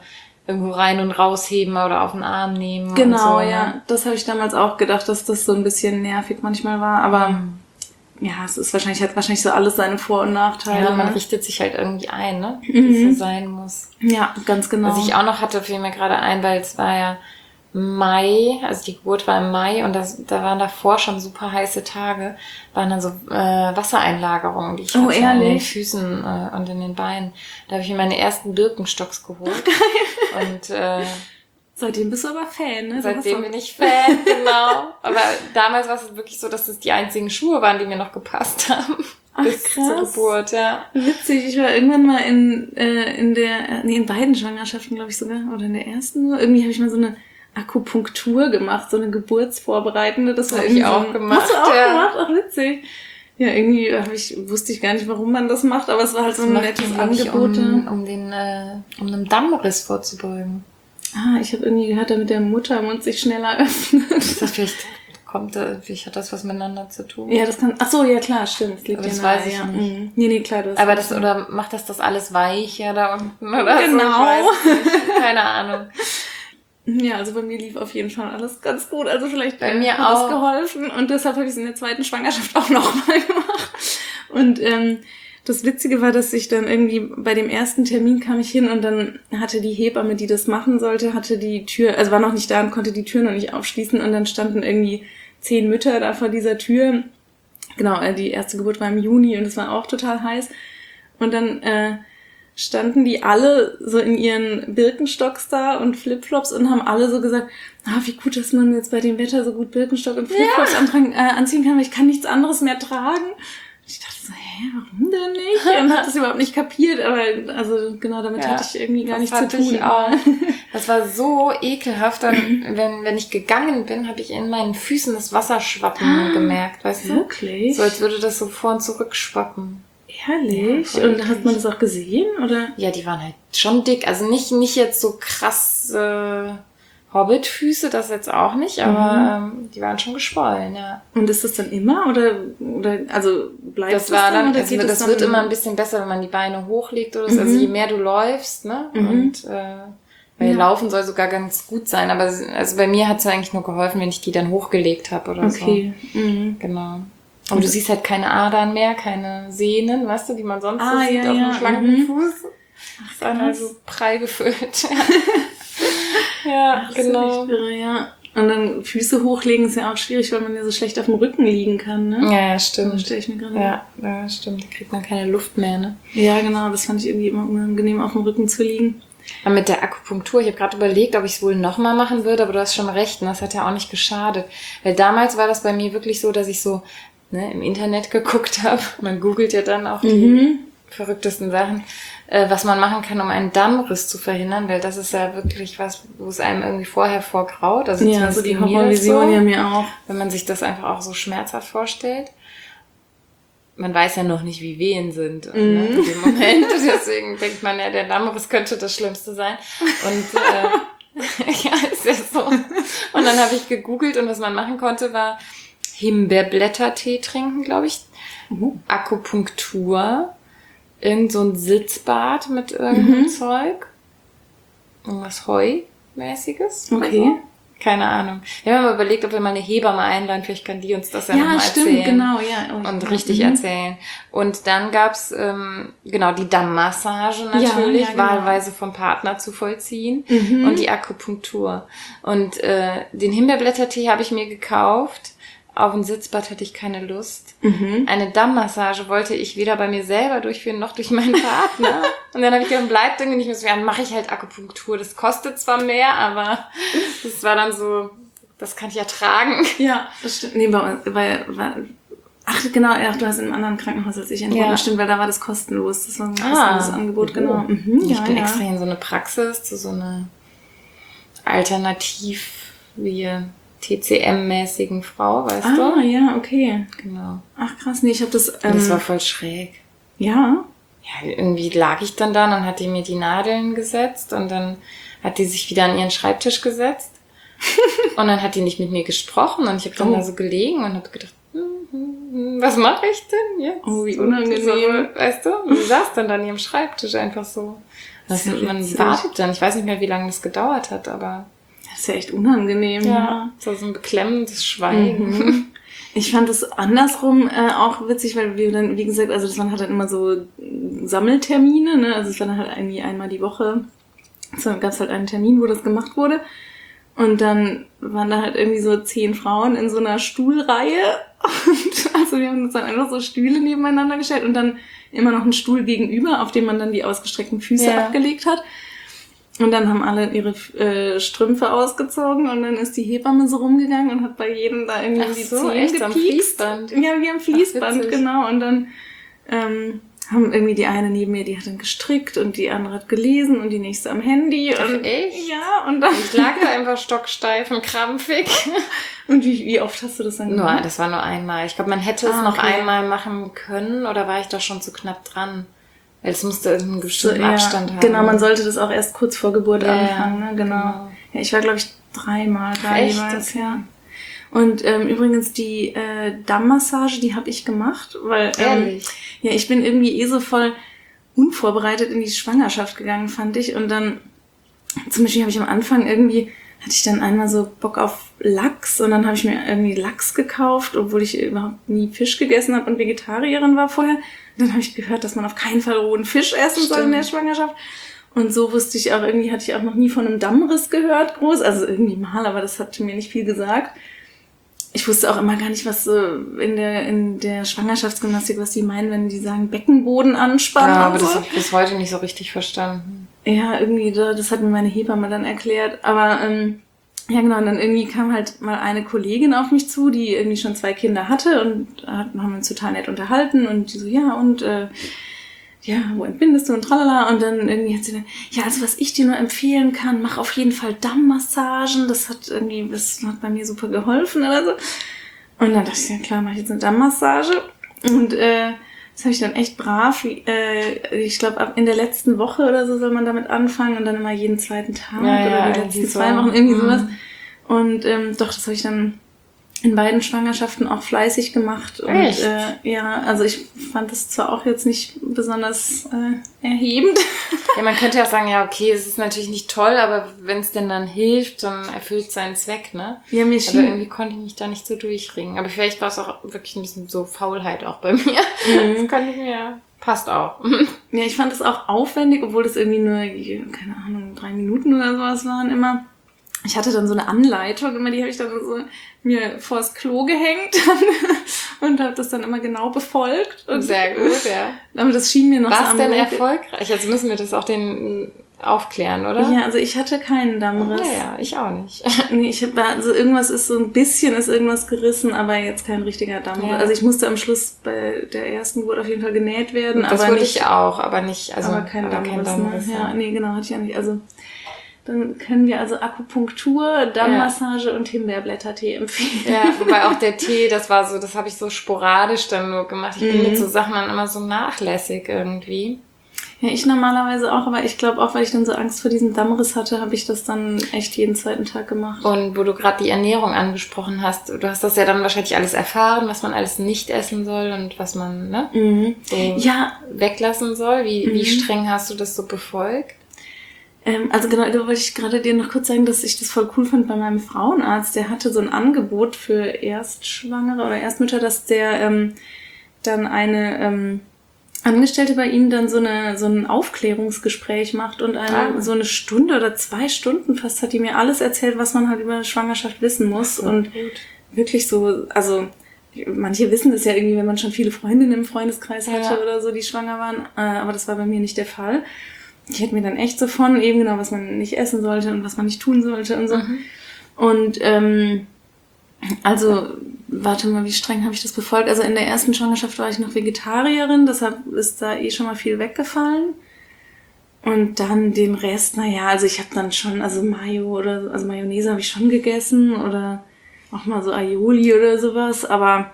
B: irgendwo rein und rausheben oder auf den Arm nehmen.
C: Genau,
B: und so,
C: ja.
B: Ne?
C: Das habe ich damals auch gedacht, dass das so ein bisschen nervig manchmal war. Aber
B: Mhm.
C: ja, es ist wahrscheinlich, hat wahrscheinlich so alles seine Vor- und Nachteile.
B: Ja, man
C: ne?
B: richtet sich halt irgendwie ein, ne?
C: Mhm.
B: Wie es so sein muss.
C: Ja, ganz genau.
B: Was ich auch noch hatte, fiel mir gerade ein, weil es war ja Mai, also die Geburt war im Mai und das, da waren davor schon super heiße Tage, waren dann so äh, Wassereinlagerungen, die ich
C: Oh,
B: hatte in den
C: ehrlich?
B: Füßen äh, und in den Beinen. Da habe ich mir meine ersten Birkenstocks geholt. Und äh,
C: Seitdem bist du aber Fan, ne? Du hast
B: seitdem
C: doch-
B: bin ich Fan, genau. Aber damals war es wirklich so, dass es die einzigen Schuhe waren, die mir noch gepasst haben.
C: Ach,
B: Bis zur
C: krass.
B: Geburt, ja.
C: Witzig, ich war irgendwann mal in, äh, in der, nee, in beiden Schwangerschaften, glaube ich sogar, oder in der ersten nur. Irgendwie habe ich mal so eine Akupunktur gemacht, so eine geburtsvorbereitende. Das war
B: Hab
C: irgendwie
B: ich
C: so
B: auch
C: ein,
B: gemacht,
C: Hast du auch
B: ja.
C: gemacht? Ach, witzig. Ja, irgendwie hab ich, wusste ich gar nicht, warum man das macht, aber es war halt so ein
B: Macht
C: nettes
B: man, glaub ich,
C: Angebot.
B: Um, um den, äh, um einem Dammriss vorzubeugen.
C: Ah, ich habe irgendwie gehört, damit der Muttermund sich schneller öffnet.
B: Ist das vielleicht, kommt, äh, vielleicht hat das was miteinander zu tun?
C: Ja, das kann, ach so, ja klar, stimmt. Das liegt
B: Aber
C: ja
B: das
C: nahe,
B: weiß ich
C: ja.
B: nicht.
C: Mhm. Nee, nee, klar, du hast
B: Aber das,
C: recht.
B: oder macht das das alles weicher da unten, oder so?
C: Genau.
B: Ich weiß nicht. Keine Ahnung.
C: Ja, also bei mir lief auf jeden Fall alles ganz gut. Also vielleicht
B: Bei
C: äh,
B: mir
C: hat
B: auch.
C: das geholfen. Und deshalb habe ich es in der zweiten Schwangerschaft auch nochmal gemacht. Und ähm, das Witzige war, dass ich dann irgendwie bei dem ersten Termin kam ich hin und dann hatte die Hebamme, die das machen sollte, hatte die Tür, also war noch nicht da und konnte die Tür noch nicht aufschließen. Und dann standen irgendwie zehn Mütter da vor dieser Tür. Genau, äh, die erste Geburt war im Juni und es war auch total heiß. Und dann äh, standen die alle so in ihren Birkenstocks da und Flipflops und haben alle so gesagt, ah, wie gut, dass man jetzt bei dem Wetter so gut Birkenstock und Flipflops antragen, äh, anziehen kann, weil ich kann nichts anderes mehr tragen. Und ich dachte so, hä, warum denn nicht? Und hab das überhaupt nicht kapiert, aber also genau, damit
B: Ja,
C: hatte ich irgendwie gar
B: das
C: nichts zu
B: hatte
C: tun.
B: ich auch. Das war so ekelhaft. Dann, wenn, wenn ich gegangen bin, habe ich in meinen Füßen das Wasserschwappen gemerkt, weißt du?
C: Wirklich?
B: So als würde das so vor und zurück schwappen.
C: Ehrlich?
B: Ja, voll
C: Und hat man das auch gesehen, oder?
B: Ja, die waren halt schon dick. Also nicht, nicht jetzt so krass äh, Hobbitfüße, das jetzt auch nicht, aber ähm, die waren schon geschwollen, ja.
C: Und ist das dann immer, oder, oder also bleibt
B: Das
C: es
B: war dann,
C: oder
B: also
C: geht es
B: das
C: dann
B: wird immer ein bisschen besser, wenn man die Beine hochlegt oder so.
C: Mhm.
B: Also je mehr du läufst, ne?
C: Mhm.
B: Und äh, weil
C: Ja.
B: Laufen soll sogar ganz gut sein, aber also bei mir hat es eigentlich nur geholfen, wenn ich die dann hochgelegt habe oder
C: Okay. Mhm.
B: so. Genau. Aber du siehst halt keine Adern mehr, keine Sehnen, weißt du, die man sonst
C: Ah,
B: so sieht
C: ja,
B: auf
C: ja.
B: einem schlanken
C: Mhm.
B: Fuß. Das ist dann
C: krass.
B: also prall gefüllt. Ja,
C: Das ist
B: genau.
C: echt irre, ja. Und dann Füße hochlegen ist ja auch schwierig, weil man ja so schlecht auf dem Rücken liegen kann, ne?
B: Ja, ja,
C: Das
B: stimmt.
C: stelle ich mir gerade
B: Ja, ja, stimmt. Da kriegt man keine Luft mehr, ne?
C: Ja, genau, das fand ich irgendwie immer unangenehm, auf dem Rücken zu liegen.
B: Aber mit der Akupunktur, ich habe gerade überlegt, ob ich es wohl nochmal machen würde, aber du hast schon recht, und das hat ja auch nicht geschadet. Weil damals war das bei mir wirklich so, dass ich so ne, im Internet geguckt habe. Man googelt ja dann auch die
C: Mhm.
B: verrücktesten Sachen, äh, was man machen kann, um einen Dammriss zu verhindern, weil das ist ja wirklich was, wo es einem irgendwie vorher vorgraut. Also
C: Ja,
B: zumindest
C: so die
B: ging mir das
C: Horrorvision
B: so,
C: ja mir auch.
B: wenn man sich das einfach auch so schmerzhaft vorstellt. Man weiß ja noch nicht, wie Wehen sind ne,
C: Mhm.
B: in dem Moment. Deswegen denkt man ja, der Dammriss könnte das Schlimmste sein. Und äh, ja, ist ja so. Und dann habe ich gegoogelt und was man machen konnte, war Himbeerblättertee trinken, glaube ich.
C: Mhm.
B: Akupunktur. Irgend so ein Sitzbad mit irgendeinem
C: Mhm.
B: Zeug. Irgendwas Heu-mäßiges. oder
C: Okay.
B: so. Keine Ahnung. Wir haben mal überlegt, ob wir mal eine Hebamme einladen. Vielleicht kann die uns das ja, noch
C: Ja,
B: mal
C: stimmt,
B: erzählen.
C: genau, ja.
B: Und richtig
C: Mhm.
B: erzählen. Und dann gab's ähm, genau die Dammmassage natürlich,
C: Ja, ja, genau.
B: wahlweise vom Partner zu vollziehen.
C: Mhm.
B: Und die Akupunktur. Und äh, den Himbeerblättertee habe ich mir gekauft. Auf ein Sitzbad hatte ich keine Lust.
C: Mhm.
B: Eine Dammmassage wollte ich weder bei mir selber durchführen, noch durch meinen Partner. Und dann habe ich gedacht, bleibt irgendwie nicht mehr so, ja, dann mache ich halt Akupunktur. Das kostet zwar mehr, aber das war dann so, das kann ich ertragen.
C: Ja, das stimmt. Nee, bei uns, weil, weil, ach genau, ach, du hast in einem anderen Krankenhaus als ich entbunden.
B: Ja.
C: Stimmt, weil da war das kostenlos. Das war ein
B: Ah.
C: kostenloses Angebot, genau. Mhm,
B: Ich
C: ja,
B: bin
C: ja.
B: extra in so eine Praxis, zu so einer alternativ wie T C M-mäßigen Frau, weißt
C: Ah,
B: du?
C: ja, okay.
B: Genau.
C: Ach krass, nee, ich habe das,
B: Und
C: ähm,
B: das war voll schräg.
C: ja.
B: Ja, irgendwie lag ich dann da und dann hat die mir die Nadeln gesetzt und dann hat die sich wieder an ihren Schreibtisch gesetzt und dann hat die nicht mit mir gesprochen und ich habe dann
C: Oh.
B: da so gelegen und habe gedacht, hm, hm, hm, was mache ich denn jetzt?
C: Oh, wie
B: So,
C: unangenehm.
B: So, weißt du? Und sie saß dann da an ihrem Schreibtisch einfach so. Das,
C: Das ist ja
B: man
C: witzig.
B: wartet dann. Ich weiß nicht mehr, wie lange das gedauert hat, aber
C: Das ist ja echt unangenehm. Ja.
B: so so ein beklemmendes Schweigen.
C: Mhm. Ich fand es andersrum äh, auch witzig, weil wir dann, wie gesagt, also das waren halt dann immer so Sammeltermine, ne? Also es war dann halt irgendwie einmal die Woche, so gab es halt einen Termin, wo das gemacht wurde. Und dann waren da halt irgendwie so zehn Frauen in so einer Stuhlreihe. Und also wir haben uns dann einfach so Stühle nebeneinander gestellt und dann immer noch einen Stuhl gegenüber, auf dem man dann die ausgestreckten Füße
B: Ja.
C: abgelegt hat. Und dann haben alle ihre äh, Strümpfe ausgezogen und dann ist die Hebamme so rumgegangen und hat bei jedem da irgendwie
B: Ach
C: in die
B: so,
C: Zehen
B: echt? Am
C: gepiekst.
B: Fließband?
C: Ja, wie am Fließband,
B: witzig.
C: genau. Und dann ähm, haben irgendwie die eine neben mir, die hat dann gestrickt und die andere hat gelesen und die nächste am Handy.
B: Ach,
C: und,
B: echt?
C: Ja, und dann...
B: Ich lag da einfach stocksteif und krampfig.
C: Und wie, wie oft hast du das dann
B: Nur,
C: gemacht?
B: das war nur einmal. Ich glaube, man hätte es
C: Ah,
B: noch
C: okay.
B: einmal machen können oder war ich da schon zu knapp dran? Weil es musste irgendeinen
C: So,
B: bestimmten
C: ja,
B: Abstand haben.
C: genau, man sollte das auch erst kurz vor Geburt
B: Ja,
C: anfangen, ne? Genau.
B: genau.
C: Ja, ich war, glaube ich, dreimal da
B: Echt?
C: jeweils,
B: Das-
C: ja. Und ähm, übrigens die äh, Dammmassage, die habe ich gemacht, weil ähm,
B: Ehrlich?
C: ja, ich bin irgendwie eh so voll unvorbereitet in die Schwangerschaft gegangen, fand ich. Und dann, zum Beispiel habe ich am Anfang irgendwie, hatte ich dann einmal so Bock auf Lachs und dann habe ich mir irgendwie Lachs gekauft, obwohl ich überhaupt nie Fisch gegessen habe und Vegetarierin war vorher. Und dann habe ich gehört, dass man auf keinen Fall rohen Fisch essen soll in der Schwangerschaft. Und so wusste ich auch, irgendwie hatte ich auch noch nie von einem Dammriss gehört, groß. Also irgendwie mal, aber das hat mir nicht viel gesagt. Ich wusste auch immer gar nicht, was so in der, in der Schwangerschaftsgymnastik, was die meinen, wenn die sagen Beckenboden anspannen.
B: Ja,
C: und
B: aber
C: so.
B: das habe ich bis heute nicht so richtig verstanden.
C: Ja, irgendwie, da- das hat mir meine Hebamme dann erklärt. Aber ähm, ja genau, und dann irgendwie kam halt mal eine Kollegin auf mich zu, die irgendwie schon zwei Kinder hatte und da haben wir uns total nett unterhalten und die so, ja, und äh, ja, wo entbindest du und tralala. Und dann irgendwie hat sie dann, ja, also was ich dir nur empfehlen kann, mach auf jeden Fall Dammmassagen. Das hat irgendwie, das hat bei mir super geholfen oder so. Und dann dachte ich, ja klar, mach ich jetzt eine Dammmassage. Und äh, das habe ich dann echt brav, äh, ich glaube, in der letzten Woche oder so soll man damit anfangen und dann immer jeden zweiten Tag
B: Ja, ja,
C: oder die
B: irgendwie
C: letzten
B: so.
C: zwei Wochen, irgendwie
B: Mhm.
C: sowas. Und ähm, doch, das habe ich dann in beiden Schwangerschaften auch fleißig gemacht. Und
B: Echt?
C: äh, ja, also ich fand das zwar auch jetzt nicht besonders äh, erhebend.
B: Ja, man könnte ja sagen, ja, okay, es ist natürlich nicht toll, aber wenn es denn dann hilft, dann erfüllt es seinen Zweck, ne?
C: Ja, mir
B: Aber
C: schien,
B: irgendwie konnte ich mich da nicht so durchringen. Aber vielleicht war es auch wirklich ein bisschen so Faulheit auch bei mir.
C: Mhm.
B: Das kann ich mir, passt auch.
C: ja, ich fand es auch aufwendig, obwohl das irgendwie nur, keine Ahnung, drei Minuten oder sowas waren immer. Ich hatte dann so eine Anleitung, immer die habe ich dann so mir vors Klo gehängt und habe das dann immer genau befolgt. Und
B: Sehr gut, ja.
C: aber das schien mir noch
B: War
C: so
B: es
C: am
B: denn
C: Logisch-
B: erfolgreich? Also müssen wir das auch den aufklären, oder?
C: Ja, also ich hatte keinen Dammriss.
B: Ja, ja, ich auch nicht.
C: Nee, ich hab, also irgendwas ist so ein bisschen ist irgendwas gerissen, aber jetzt kein richtiger Dammriss.
B: Ja.
C: Also ich musste am Schluss bei der ersten Geburt auf jeden Fall genäht werden,
B: Das
C: aber
B: wurde
C: nicht,
B: ich auch, aber nicht, also
C: aber kein
B: aber
C: Dammriss.
B: Dammriss,
C: ne?
B: ja.
C: Ja, nee, genau, hatte ich ja nicht. Also dann können wir also Akupunktur, Dammmassage und Himbeerblättertee empfehlen.
B: Ja, wobei auch der Tee, das war so, das habe ich so sporadisch dann nur gemacht. Ich bin
C: Mhm.
B: mit so Sachen dann immer so nachlässig irgendwie.
C: Ja, ich normalerweise auch, aber ich glaube auch, weil ich dann so Angst vor diesem Dammriss hatte, habe ich das dann echt jeden zweiten Tag gemacht.
B: Und wo du gerade die Ernährung angesprochen hast, du hast das ja dann wahrscheinlich alles erfahren, was man alles nicht essen soll und was man ne,
C: Mhm.
B: so
C: Ja,
B: weglassen soll. Wie, wie
C: Mhm.
B: streng hast du das so befolgt?
C: Ähm, also genau, da wollte ich gerade dir noch kurz sagen, dass ich das voll cool fand bei meinem Frauenarzt. Der hatte so ein Angebot für Erstschwangere oder Erstmütter, dass der ähm, dann eine ähm, Angestellte bei ihm dann so eine so ein Aufklärungsgespräch macht und eine,
B: Ah.
C: so eine Stunde oder zwei Stunden fast hat die mir alles erzählt, was man halt über Schwangerschaft wissen muss.
B: So,
C: und
B: gut.
C: wirklich so, also manche wissen das ja irgendwie, wenn man schon viele Freundinnen im Freundeskreis
B: Ja.
C: hatte oder so, die schwanger waren, äh, aber das war bei mir nicht der Fall. Ich hätte mir dann echt so von eben genau, was man nicht essen sollte und was man nicht tun sollte und so.
B: Mhm.
C: Und ähm, also, warte mal, wie streng habe ich das befolgt? Also in der ersten Schwangerschaft war ich noch Vegetarierin, deshalb ist da eh schon mal viel weggefallen. Und dann den Rest, naja, also ich habe dann schon, also Mayo oder so, also Mayonnaise habe ich schon gegessen oder auch mal so Aioli oder sowas, aber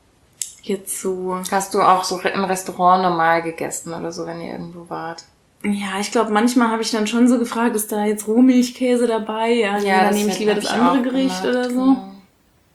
C: jetzt so,
B: Hast du auch so im Restaurant normal gegessen oder so, wenn ihr irgendwo wart?
C: ja, ich glaube, manchmal habe ich dann schon so gefragt, ist da jetzt Rohmilchkäse dabei? Ja, ja dann nehme ich lieber
B: hab
C: das
B: ich
C: andere
B: auch
C: Gericht
B: gemacht,
C: oder so.
B: genau.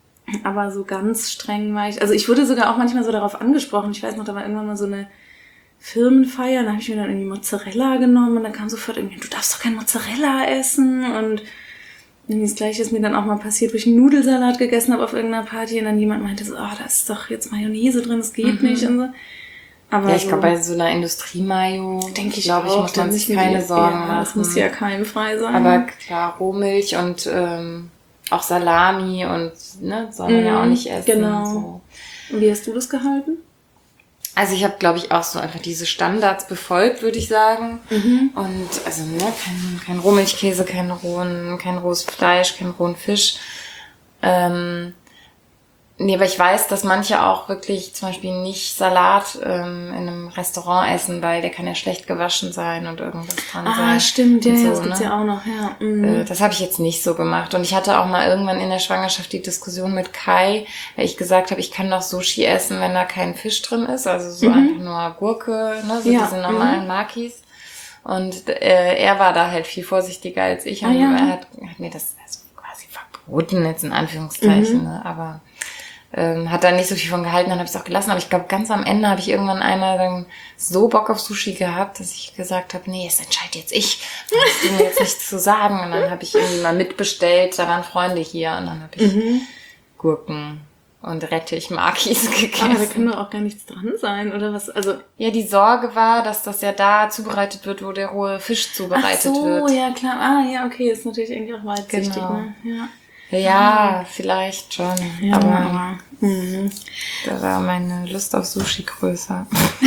C: Aber so ganz streng war ich. Also ich wurde sogar auch manchmal so darauf angesprochen. Ich weiß noch, da war irgendwann mal so eine Firmenfeier, da habe ich mir dann irgendwie Mozzarella genommen und dann kam sofort irgendwie, du darfst doch kein Mozzarella essen und irgendwie das Gleiche ist mir dann auch mal passiert, wo ich einen Nudelsalat gegessen habe auf irgendeiner Party und dann jemand meinte so, oh, da ist doch jetzt Mayonnaise drin, das geht mhm. nicht und so. Aber
B: ja, ich
C: so,
B: glaube, bei so einer Industrie-Mayo,
C: denke ich,
B: glaube ich, muss man sich keine Sorgen
C: ja,
B: machen.
C: Das muss ja keimfrei sein.
B: Aber klar, Rohmilch und ähm, auch Salami und ne, soll man mm, ja auch nicht essen.
C: Genau.
B: So.
C: Und wie hast du das gehalten?
B: Also ich habe, glaube ich, auch so einfach diese Standards befolgt, würde ich sagen.
C: Mhm.
B: Und also ne, kein, kein Rohmilchkäse, kein rohen, kein rohes Fleisch, kein rohen Fisch. Ähm, nee, aber ich weiß, dass manche auch wirklich zum Beispiel nicht Salat ähm, in einem Restaurant essen, weil der kann ja schlecht gewaschen sein und irgendwas dran
C: ah,
B: sein.
C: Ah, stimmt, ja,
B: so,
C: ja, das gibt's
B: ne?
C: ja auch noch, ja. Mhm.
B: Äh, das habe ich jetzt nicht so gemacht. Und ich hatte auch mal irgendwann in der Schwangerschaft die Diskussion mit Kai, weil ich gesagt habe, ich kann doch Sushi essen, wenn da kein Fisch drin ist, also so
C: Mhm.
B: einfach nur Gurke, ne, so
C: Ja,
B: diese normalen
C: mhm.
B: Makis. Und äh, er war da halt viel vorsichtiger als ich und
C: Ah, ja.
B: er hat, hat mir das also quasi verboten, jetzt in Anführungszeichen,
C: Mhm.
B: ne, aber ähm, hat da nicht so viel von gehalten, dann habe ich es auch gelassen. Aber ich glaube, ganz am Ende habe ich irgendwann einmal dann so Bock auf Sushi gehabt, dass ich gesagt habe, nee, es entscheide jetzt ich. Kannst du mir jetzt nichts zu sagen. Und dann habe ich irgendwie mal mitbestellt, da waren Freunde hier und dann habe ich
C: Mhm.
B: Gurken und Rettich-Makis gegessen.
C: Aber da kann doch auch gar nichts dran sein, oder was? Also
B: Ja, die Sorge war, dass das ja da zubereitet wird, wo der rohe Fisch zubereitet
C: ach so,
B: wird.
C: ja klar. Ah, ja, okay, ist natürlich irgendwie auch weitsichtig,
B: Genau.
C: ne? Ja.
B: Ja, vielleicht schon.
C: Ja,
B: aber
C: aber mhm.
B: da war meine Lust auf Sushi größer.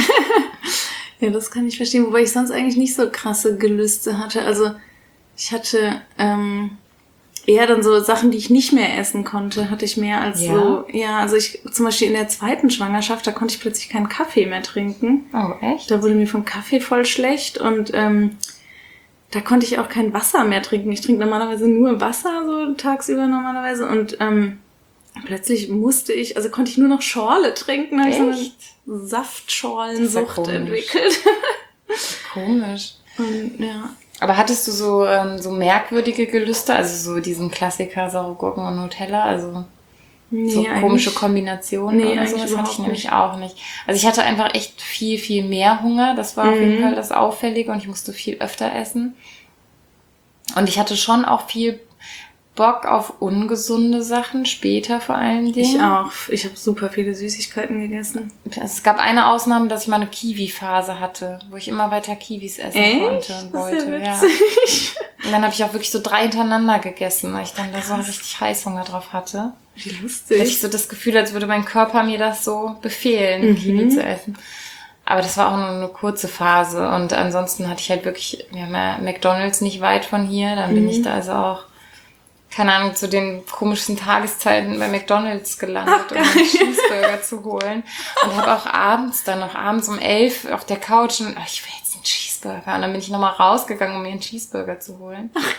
C: Ja, das kann ich verstehen, wobei ich sonst eigentlich nicht so krasse Gelüste hatte. Also ich hatte ähm, eher dann so Sachen, die ich nicht mehr essen konnte, hatte ich mehr als
B: Ja?
C: so. Ja, also ich zum Beispiel in der zweiten Schwangerschaft, da konnte ich plötzlich keinen Kaffee mehr trinken.
B: Oh, echt?
C: Da wurde mir vom Kaffee voll schlecht und ähm, da konnte ich auch kein Wasser mehr trinken. Ich trinke normalerweise nur Wasser, so tagsüber normalerweise. Und ähm, plötzlich musste ich, also konnte ich nur noch Schorle trinken. Da habe ich so eine Saftschorlensucht
B: komisch.
C: entwickelt.
B: Komisch.
C: Und ja.
B: Aber hattest du so ähm, so merkwürdige Gelüste? Also so diesen Klassiker saure Gurken und Nutella? Also
C: Nee,
B: so
C: eigentlich-
B: komische Kombinationen
C: Nee,
B: oder
C: eigentlich
B: sowas hatte
C: überhaupt
B: ich nämlich
C: nicht.
B: auch nicht. Also ich hatte einfach echt viel, viel mehr Hunger. Das war auf jeden
C: Mhm.
B: Fall das Auffällige und ich musste viel öfter essen. Und ich hatte schon auch viel Bock auf ungesunde Sachen, später vor allen Dingen.
C: Ich auch. Ich habe super viele Süßigkeiten gegessen.
B: Es gab eine Ausnahme, dass ich mal eine Kiwi-Phase hatte, wo ich immer weiter Kiwis essen konnte und
C: Das ist
B: wollte.
C: ja
B: Ja.
C: witzig.
B: Und dann habe ich auch wirklich so drei hintereinander gegessen, weil ich dann da so einen richtig Heißhunger drauf hatte.
C: Wie
B: Da hatte
C: lustig.
B: ich so das Gefühl, als würde mein Körper mir das so befehlen,
C: Mhm.
B: Kiwi zu essen. Aber das war auch nur eine kurze Phase. Und ansonsten hatte ich halt wirklich, wir haben ja McDonald's nicht weit von hier. Dann bin
C: Mhm.
B: ich da also auch, keine Ahnung, zu den komischsten Tageszeiten bei McDonald's gelandet,
C: Ach,
B: um einen
C: geil.
B: Cheeseburger zu holen. Und habe auch abends, dann noch abends um elf auf der Couch und ach, ich will jetzt einen Cheeseburger. Und dann bin ich nochmal rausgegangen, um mir einen Cheeseburger zu holen.
C: Ach,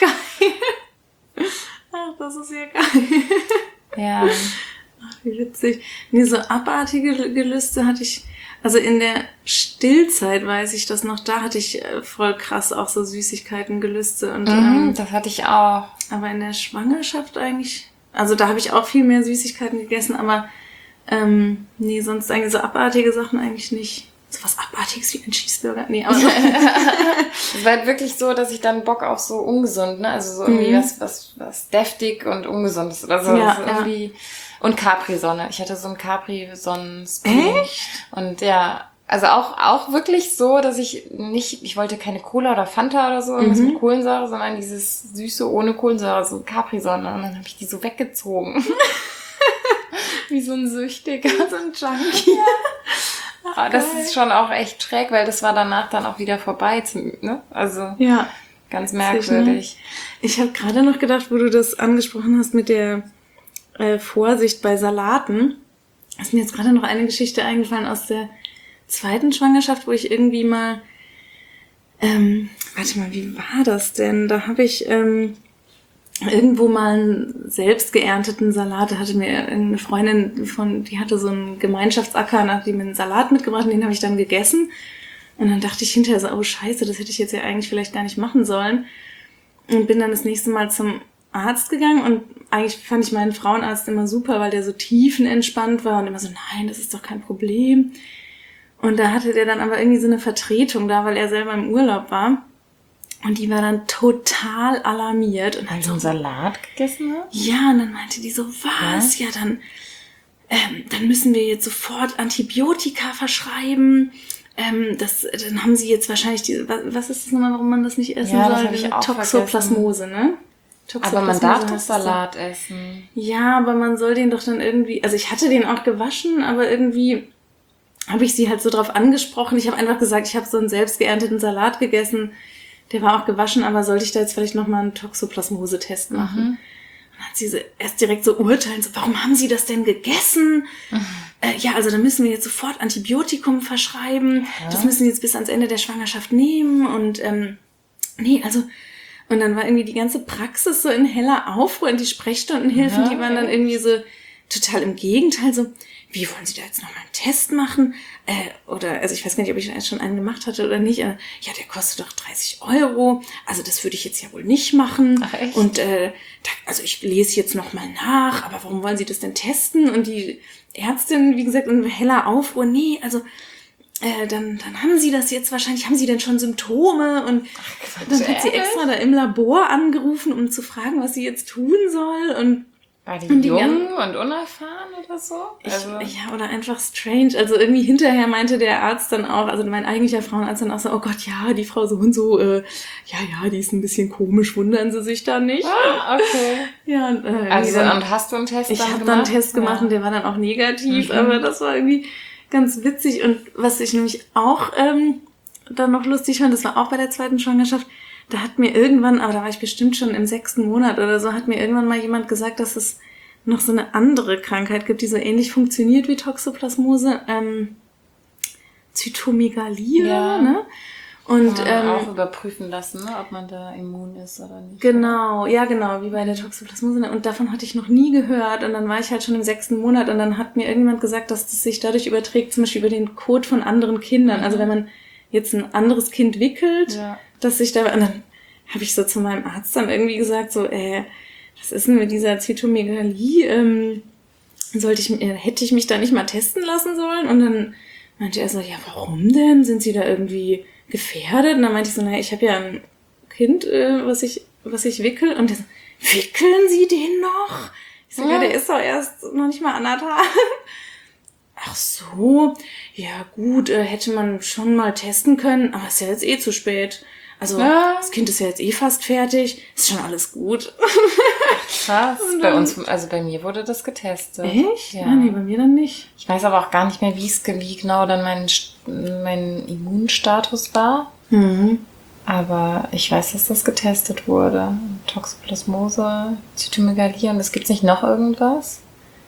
C: geil. Ach, das ist ja geil.
B: Ja.
C: Ach, wie witzig. Nee, so abartige Gelüste hatte ich, also in der Stillzeit weiß ich das noch, da hatte ich äh, voll krass auch so Süßigkeiten, Gelüste und
B: Mhm,
C: ähm,
B: das hatte ich auch.
C: aber in der Schwangerschaft eigentlich, also da habe ich auch viel mehr Süßigkeiten gegessen, aber ähm, nee, sonst eigentlich so abartige Sachen eigentlich nicht. So was Abartiges wie ein Cheeseburger. Nee, aber so.
B: Es war halt wirklich so, dass ich dann Bock auf so ungesund, ne? Also so irgendwie
C: Mhm.
B: was, was, was deftig und ungesundes oder so.
C: Ja,
B: so
C: ja.
B: irgendwie. Und Capri-Sonne. Ich hatte so einen Capri-Sonnen-Spoon.
C: Echt?
B: Und ja, also auch, auch wirklich so, dass ich nicht, ich wollte keine Cola oder Fanta oder so, irgendwas
C: Mhm.
B: mit Kohlensäure, sondern dieses Süße ohne Kohlensäure, so Capri-Sonne. Und dann habe ich die so weggezogen. Wie so ein Süchtiger.
C: So ein Junkie.
B: Aber das
C: geil.
B: ist schon auch echt schräg, weil das war danach dann auch wieder vorbei, zum- ne? Also
C: Ja.
B: ganz
C: Witzig,
B: merkwürdig.
C: Ich habe gerade noch gedacht, wo du das angesprochen hast mit der äh, Vorsicht bei Salaten, ist mir jetzt gerade noch eine Geschichte eingefallen aus der zweiten Schwangerschaft, wo ich irgendwie mal, ähm, warte mal, wie war das denn? Da habe ich ähm, irgendwo mal einen selbst geernteten Salat, da hatte mir eine Freundin von, die hatte so einen Gemeinschaftsacker, und hat die mir einen Salat mitgebracht und den habe ich dann gegessen. Und dann dachte ich hinterher so, oh scheiße, das hätte ich jetzt ja eigentlich vielleicht gar nicht machen sollen. Und bin dann das nächste Mal zum Arzt gegangen und eigentlich fand ich meinen Frauenarzt immer super, weil der so tiefenentspannt war und immer so, nein, das ist doch kein Problem. Und da hatte der dann aber irgendwie so eine Vertretung da, weil er selber im Urlaub war. Und die war dann total alarmiert. Und
B: Weil
C: dann
B: du einen Salat gegessen hast?
C: ja, und dann meinte die so, was? Ja, ja dann, ähm, dann müssen wir jetzt sofort Antibiotika verschreiben. Ähm, das, dann haben sie jetzt wahrscheinlich diese, was, was ist das nochmal, warum man das nicht essen
B: Ja,
C: soll?
B: das hab ich auch
C: Toxoplasmose, ne?
B: Aber man darf doch
C: heißt das
B: Salat essen.
C: Ja, aber man soll den doch dann irgendwie, also ich hatte den auch gewaschen, aber irgendwie habe ich sie halt so drauf angesprochen. Ich habe einfach gesagt, ich habe so einen selbst geernteten Salat gegessen. Der war auch gewaschen, aber sollte ich da jetzt vielleicht nochmal einen Toxoplasmose-Test machen? Mhm. Dann hat sie so erst direkt so urteilen, so, warum haben Sie das denn gegessen? Mhm. Äh, ja, also dann müssen wir jetzt sofort Antibiotikum verschreiben. Ja. Das müssen Sie jetzt bis ans Ende der Schwangerschaft nehmen. Und ähm, nee, also und dann war irgendwie die ganze Praxis so in heller Aufruhr und die Sprechstundenhilfen, ja, die waren dann irgendwie so total im Gegenteil, so, wie wollen Sie da jetzt nochmal einen Test machen? Äh, oder, also ich weiß gar nicht, ob ich schon einen gemacht hatte oder nicht. Äh, ja, der kostet doch dreißig Euro. Also das würde ich jetzt ja wohl nicht machen.
B: Ach, echt?
C: Und äh, da, also ich lese jetzt nochmal nach, aber warum wollen Sie das denn testen? Und die Ärztin, wie gesagt, in heller Aufruhr, nee, also äh, dann, dann haben Sie das jetzt wahrscheinlich, haben Sie denn schon Symptome? Und Ach, Quatsch, dann hat sie extra da im Labor angerufen, um zu fragen, was sie jetzt tun soll. Und
B: war die und jung die und unerfahren oder so?
C: Also ich, ja, oder einfach strange. Also irgendwie hinterher meinte der Arzt dann auch, also mein eigentlicher Frauenarzt dann auch so, oh Gott, ja, die Frau so und so, äh, ja, ja, die ist ein bisschen komisch, wundern Sie sich da nicht.
B: Ah, okay.
C: Ja, und, äh,
B: also
C: dann,
B: und hast du einen Test
C: ich
B: dann
C: gemacht? Ich
B: gemacht?
C: habe dann einen Test gemacht, ja, und der war dann auch negativ, mhm, aber das war irgendwie ganz witzig. Und was ich nämlich auch ähm, dann noch lustig fand, das war auch bei der zweiten Schwangerschaft, da hat mir irgendwann, aber da war ich bestimmt schon im sechsten Monat oder so, hat mir irgendwann mal jemand gesagt, dass es noch so eine andere Krankheit gibt, die so ähnlich funktioniert wie Toxoplasmose, ähm, Zytomegalie, ja, ne? Und
B: kann man
C: ähm,
B: auch überprüfen lassen, ne, ob man da immun ist oder nicht.
C: Genau, ja genau, wie bei der Toxoplasmose. Und davon hatte ich noch nie gehört. Und dann war ich halt schon im sechsten Monat und dann hat mir irgendjemand gesagt, dass das sich dadurch überträgt, zum Beispiel über den Kot von anderen Kindern. Mhm. Also wenn man jetzt ein anderes Kind wickelt, ja, dass sich da... Und dann habe ich so zu meinem Arzt dann irgendwie gesagt, so, äh, was ist denn mit dieser Zytomegalie? Ähm, sollte ich, äh, hätte ich mich da nicht mal testen lassen sollen? Und dann meinte er so, ja, warum denn? Sind Sie da irgendwie gefährdet? Und dann meinte ich so, naja, ich habe ja ein Kind, äh, was ich, was ich wickel. Und der so, wickeln Sie den noch? Ich so, ja, der ist doch erst noch nicht mal anderthalb. Ach so, ja gut, äh, hätte man schon mal testen können, aber ist ja jetzt eh zu spät. Also, ja, das Kind ist ja jetzt eh fast fertig. Ist schon alles gut.
B: Krass. Bei uns, also bei mir wurde das getestet.
C: Echt?
B: Ja.
C: Ah, nee, bei mir dann nicht.
B: Ich weiß aber auch gar nicht mehr, wie es wie genau dann mein, mein Immunstatus war.
C: Mhm.
B: Aber ich weiß, dass das getestet wurde. Toxoplasmose, Zytomegalie, und es gibt's nicht noch irgendwas?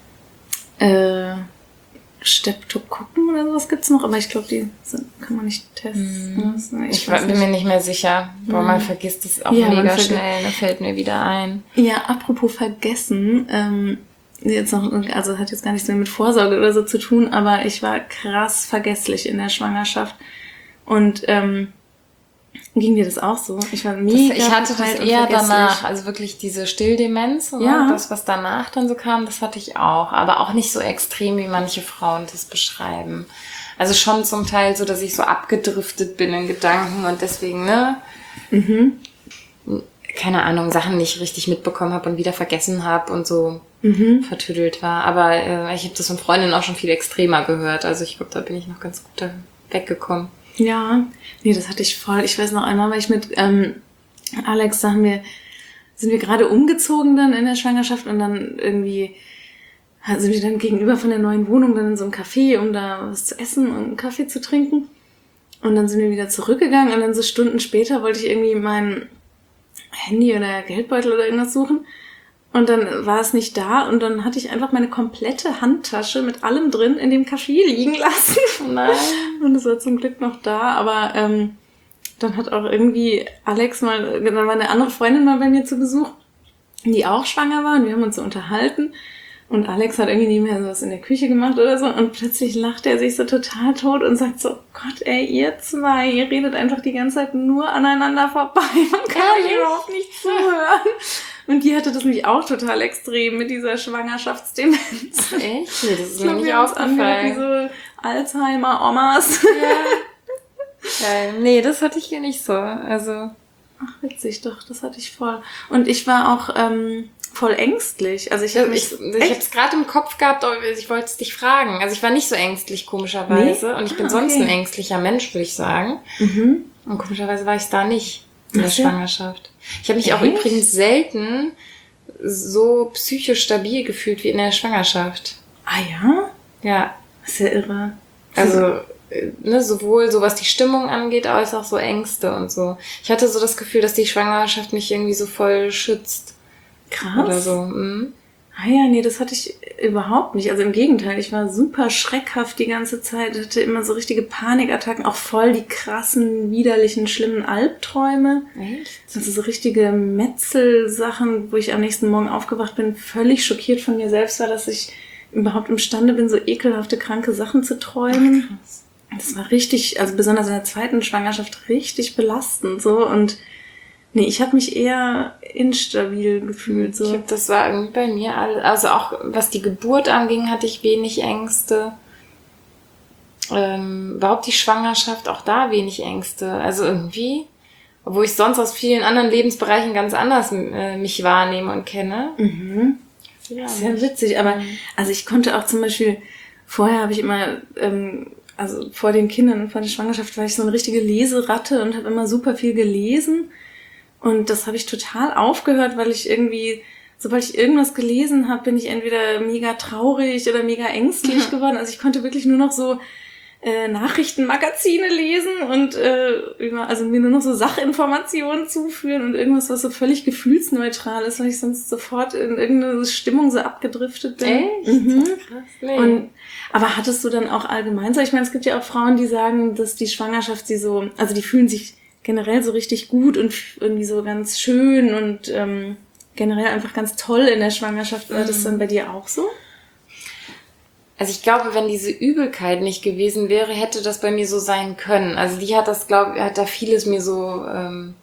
C: Äh... Streptokokken oder sowas gibt's noch, aber ich glaube, die sind, kann man nicht testen.
B: Mm. Ich, ich bin nicht. mir nicht mehr sicher. Boah, mm. man vergisst es auch ja, mega schnell, da fällt mir wieder ein.
C: Ja, apropos vergessen, ähm, jetzt noch, also hat jetzt gar nichts mehr mit Vorsorge oder so zu tun, aber ich war krass vergesslich in der Schwangerschaft. Und ähm, ging dir das auch so? Ich war mega
B: das, Ich hatte das eher danach, also wirklich diese Stilldemenz, oder?
C: Ja.
B: Das, was danach dann so kam, das hatte ich auch. Aber auch nicht so extrem, wie manche Frauen das beschreiben. Also schon zum Teil so, dass ich so abgedriftet bin in Gedanken und deswegen, ne,
C: mhm.
B: keine Ahnung, Sachen nicht richtig mitbekommen habe und wieder vergessen habe und so
C: mhm.
B: vertüdelt war. Aber äh, ich habe das von Freundinnen auch schon viel extremer gehört. Also ich glaube, da bin ich noch ganz gut da weggekommen.
C: Ja, nee, das hatte ich voll. Ich weiß noch einmal, weil ich mit ähm, Alex, da haben wir, sind wir gerade umgezogen dann in der Schwangerschaft und dann irgendwie sind wir dann gegenüber von der neuen Wohnung dann in so einem Café, um da was zu essen und einen Kaffee zu trinken. Und dann sind wir wieder zurückgegangen und dann so Stunden später wollte ich irgendwie mein Handy oder Geldbeutel oder irgendwas suchen. Und dann war es nicht da und dann hatte ich einfach meine komplette Handtasche mit allem drin in dem Café liegen lassen.
B: Nein.
C: Und es war zum Glück noch da, aber ähm, dann hat auch irgendwie Alex mal, dann war eine andere Freundin mal bei mir zu Besuch, die auch schwanger war und wir haben uns so unterhalten und Alex hat irgendwie nebenher sowas in der Küche gemacht oder so und plötzlich lacht er sich so total tot und sagt so, Gott ey, ihr zwei, ihr redet einfach die ganze Zeit nur aneinander vorbei, man kann euch überhaupt nicht zuhören. Und die hatte das nämlich auch total extrem mit dieser Schwangerschaftsdemenz.
B: Echt? Nee, das ist
C: mir
B: mir nicht aufgefallen.
C: Wie so Alzheimer-Omas.
B: Ja. Geil. Nee, das hatte ich hier nicht so. Also.
C: Ach, witzig, doch, das hatte ich voll. Und ich war auch ähm, voll ängstlich. Also ich habe mich...
B: Ich, ich habe es gerade im Kopf gehabt, aber ich wollte es dich fragen. Also ich war nicht so ängstlich, komischerweise. Nee? Und ich bin ah, okay. sonst ein ängstlicher Mensch, würde ich sagen. Mhm. Und komischerweise war ich es da nicht in der Schwangerschaft. Ich habe mich Echt? auch übrigens selten so psychisch stabil gefühlt wie in der Schwangerschaft.
C: Ah ja?
B: Ja.
C: Das ist ja irre.
B: Also... Ne, sowohl so was die Stimmung angeht, als auch so Ängste und so. Ich hatte so das Gefühl, dass die Schwangerschaft mich irgendwie so voll schützt.
C: Krass.
B: Oder so. Mhm.
C: Ah ja, nee, das hatte ich überhaupt nicht. Also im Gegenteil, ich war super schreckhaft die ganze Zeit, hatte immer so richtige Panikattacken, auch voll die krassen, widerlichen, schlimmen Albträume.
B: Echt?
C: Also so richtige Metzelsachen, wo ich am nächsten Morgen aufgewacht bin, völlig schockiert von mir selbst war, dass ich überhaupt imstande bin, so ekelhafte, kranke Sachen zu träumen. Ach, krass. Das war richtig, also besonders in der zweiten Schwangerschaft richtig belastend so und nee, ich habe mich eher instabil gefühlt so.
B: Ich hab, das war irgendwie bei mir alles, also auch was die Geburt anging, hatte ich wenig Ängste. Ähm, überhaupt die Schwangerschaft, auch da wenig Ängste. Also irgendwie, obwohl ich sonst aus vielen anderen Lebensbereichen ganz anders äh, mich wahrnehme und kenne.
C: Mhm. Ja, sehr witzig, aber also ich konnte auch zum Beispiel, vorher habe ich immer ähm, also vor den Kindern und vor der Schwangerschaft war ich so eine richtige Leseratte und habe immer super viel gelesen. Und das habe ich total aufgehört, weil ich irgendwie, sobald ich irgendwas gelesen habe, bin ich entweder mega traurig oder mega ängstlich geworden. Also ich konnte wirklich nur noch so äh, Nachrichtenmagazine lesen und äh, über, also mir nur noch so Sachinformationen zuführen und irgendwas, was so völlig gefühlsneutral ist, weil ich sonst sofort in irgendeine Stimmung so abgedriftet bin.
B: Echt?
C: Mhm.
B: Krass, nee.
C: Und aber hattest du dann auch allgemein so, ich meine, es gibt ja auch Frauen, die sagen, dass die Schwangerschaft sie so, also die fühlen sich generell so richtig gut und irgendwie so ganz schön und ähm, generell einfach ganz toll in der Schwangerschaft. War das dann bei dir auch so?
B: Also ich glaube, wenn diese Übelkeit nicht gewesen wäre, hätte das bei mir so sein können. Also die hat das, glaube ich, hat da vieles mir so ähm,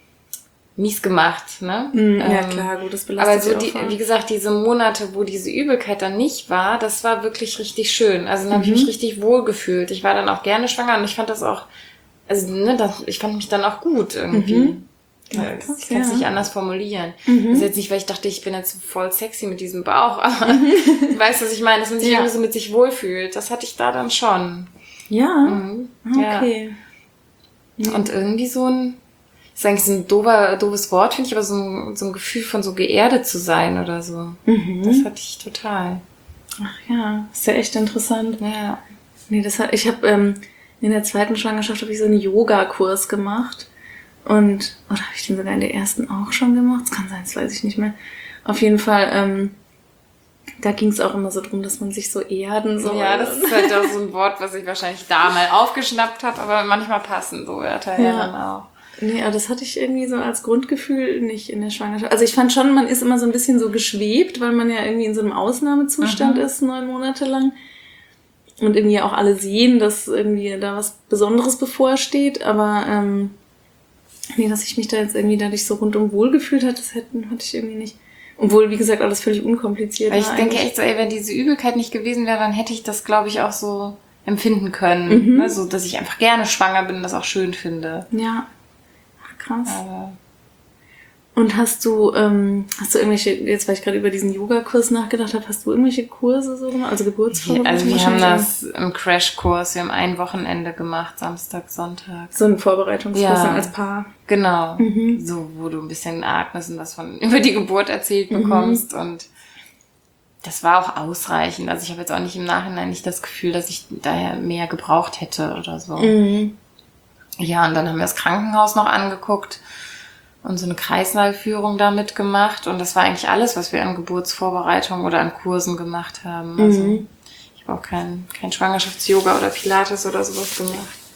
B: mies gemacht, ne?
C: Mm, ja
B: ähm,
C: klar, gut, das belastet
B: aber so die,
C: auch,
B: wie gesagt, diese Monate, wo diese Übelkeit dann nicht war, das war wirklich richtig schön. Also dann habe ich mich richtig wohl gefühlt. Ich war dann auch gerne schwanger und ich fand das auch, also ne, das, ich fand mich dann auch gut irgendwie.
C: Mhm.
B: Ja,
C: Ja, krass,
B: ich kann es
C: ja.
B: nicht anders formulieren.
C: Mhm.
B: Das ist jetzt nicht, weil ich dachte, ich bin jetzt voll sexy mit diesem Bauch, aber weißt du, was ich meine, dass man sich
C: Ja.
B: irgendwie so mit sich wohlfühlt. Das hatte ich da dann schon.
C: Ja,
B: Mhm.
C: okay.
B: Ja. Und irgendwie so ein, ist eigentlich so ein doofer, doofes Wort, finde ich, aber so ein, so ein Gefühl von so geerdet zu sein oder so.
C: Mhm.
B: Das hatte ich total.
C: Ach ja, ist ja echt interessant.
B: Ja.
C: Nee, das hat, ich habe ähm, in der zweiten Schwangerschaft habe ich so einen Yoga-Kurs gemacht. Und, oder habe ich den sogar in der ersten auch schon gemacht? Das kann sein, das weiß ich nicht mehr. Auf jeden Fall, ähm, da ging es auch immer so drum, dass man sich so erden soll.
B: Ja, das ist halt auch so ein Wort, was ich wahrscheinlich da mal aufgeschnappt habe, aber manchmal passen so Wörter ja dann auch.
C: Nee, aber das hatte ich irgendwie so als Grundgefühl nicht in der Schwangerschaft. Also ich fand schon, man ist immer so ein bisschen so geschwebt, weil man ja irgendwie in so einem Ausnahmezustand
B: Mhm.
C: ist, neun Monate lang. Und irgendwie auch alle sehen, dass irgendwie da was Besonderes bevorsteht. Aber ähm, nee, dass ich mich da jetzt irgendwie dadurch so rundum wohl gefühlt hatte, das hätte, hatte ich irgendwie nicht. Obwohl, wie gesagt, alles völlig unkompliziert
B: Weil ich
C: war
B: denke
C: eigentlich.
B: echt so, ey, wenn diese Übelkeit nicht gewesen wäre, dann hätte ich das, glaube ich, auch so empfinden können.
C: Mhm.
B: Ne? So, dass ich einfach gerne schwanger bin und das auch schön finde.
C: Ja, Ach, krass.
B: Aber
C: Und hast du, ähm, hast du irgendwelche, jetzt weil ich gerade über diesen Yoga-Kurs nachgedacht habe, hast du irgendwelche Kurse so gemacht? Also Geburtsvorbereitung?
B: also wir haben
C: wahrscheinlich
B: das im Crashkurs, wir haben ein Wochenende gemacht, Samstag, Sonntag.
C: So ein Vorbereitungskurs
B: Ja.
C: dann als Paar.
B: Genau.
C: Mhm.
B: So, wo du ein bisschen Agnes und was von über die Geburt erzählt bekommst. Und das war auch ausreichend. Also ich habe jetzt auch nicht im Nachhinein nicht das Gefühl, dass ich daher mehr gebraucht hätte oder so.
C: Mhm.
B: Ja, und dann haben wir das Krankenhaus noch angeguckt und so eine Kreislaufführung da mitgemacht. Und das war eigentlich alles, was wir an Geburtsvorbereitung oder an Kursen gemacht haben. Also
C: Mhm.
B: ich habe auch kein, kein Schwangerschafts-Yoga oder Pilates oder sowas gemacht.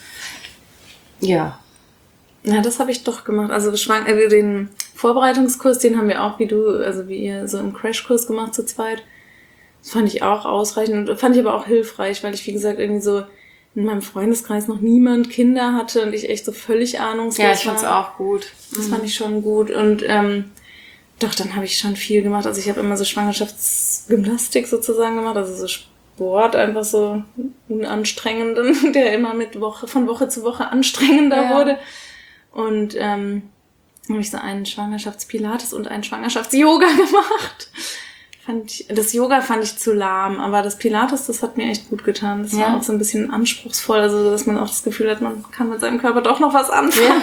B: Ja.
C: Ja, das habe ich doch gemacht. Also schwang, äh, den Vorbereitungskurs, den haben wir auch, wie du, also wie ihr, so im Crashkurs gemacht zu zweit. Das fand ich auch ausreichend und fand ich aber auch hilfreich, weil ich, wie gesagt, irgendwie so in meinem Freundeskreis noch niemand Kinder hatte und ich echt so völlig ahnungslos war.
B: Ja, ich fand's auch gut.
C: Das fand ich schon gut. Und ähm, doch, dann habe ich schon viel gemacht. Also ich habe immer so Schwangerschaftsgymnastik sozusagen gemacht, also so Sport, einfach so unanstrengenden, der immer mit Woche, von Woche zu Woche anstrengender ja. wurde. Und ähm, habe ich so einen Schwangerschaftspilates und einen Schwangerschafts-Yoga gemacht. Fand ich, das Yoga fand ich zu lahm, aber das Pilates, das hat mir echt gut getan. Das ja. war auch so ein bisschen anspruchsvoll, also dass man auch das Gefühl hat, man kann mit seinem Körper doch noch was anfangen.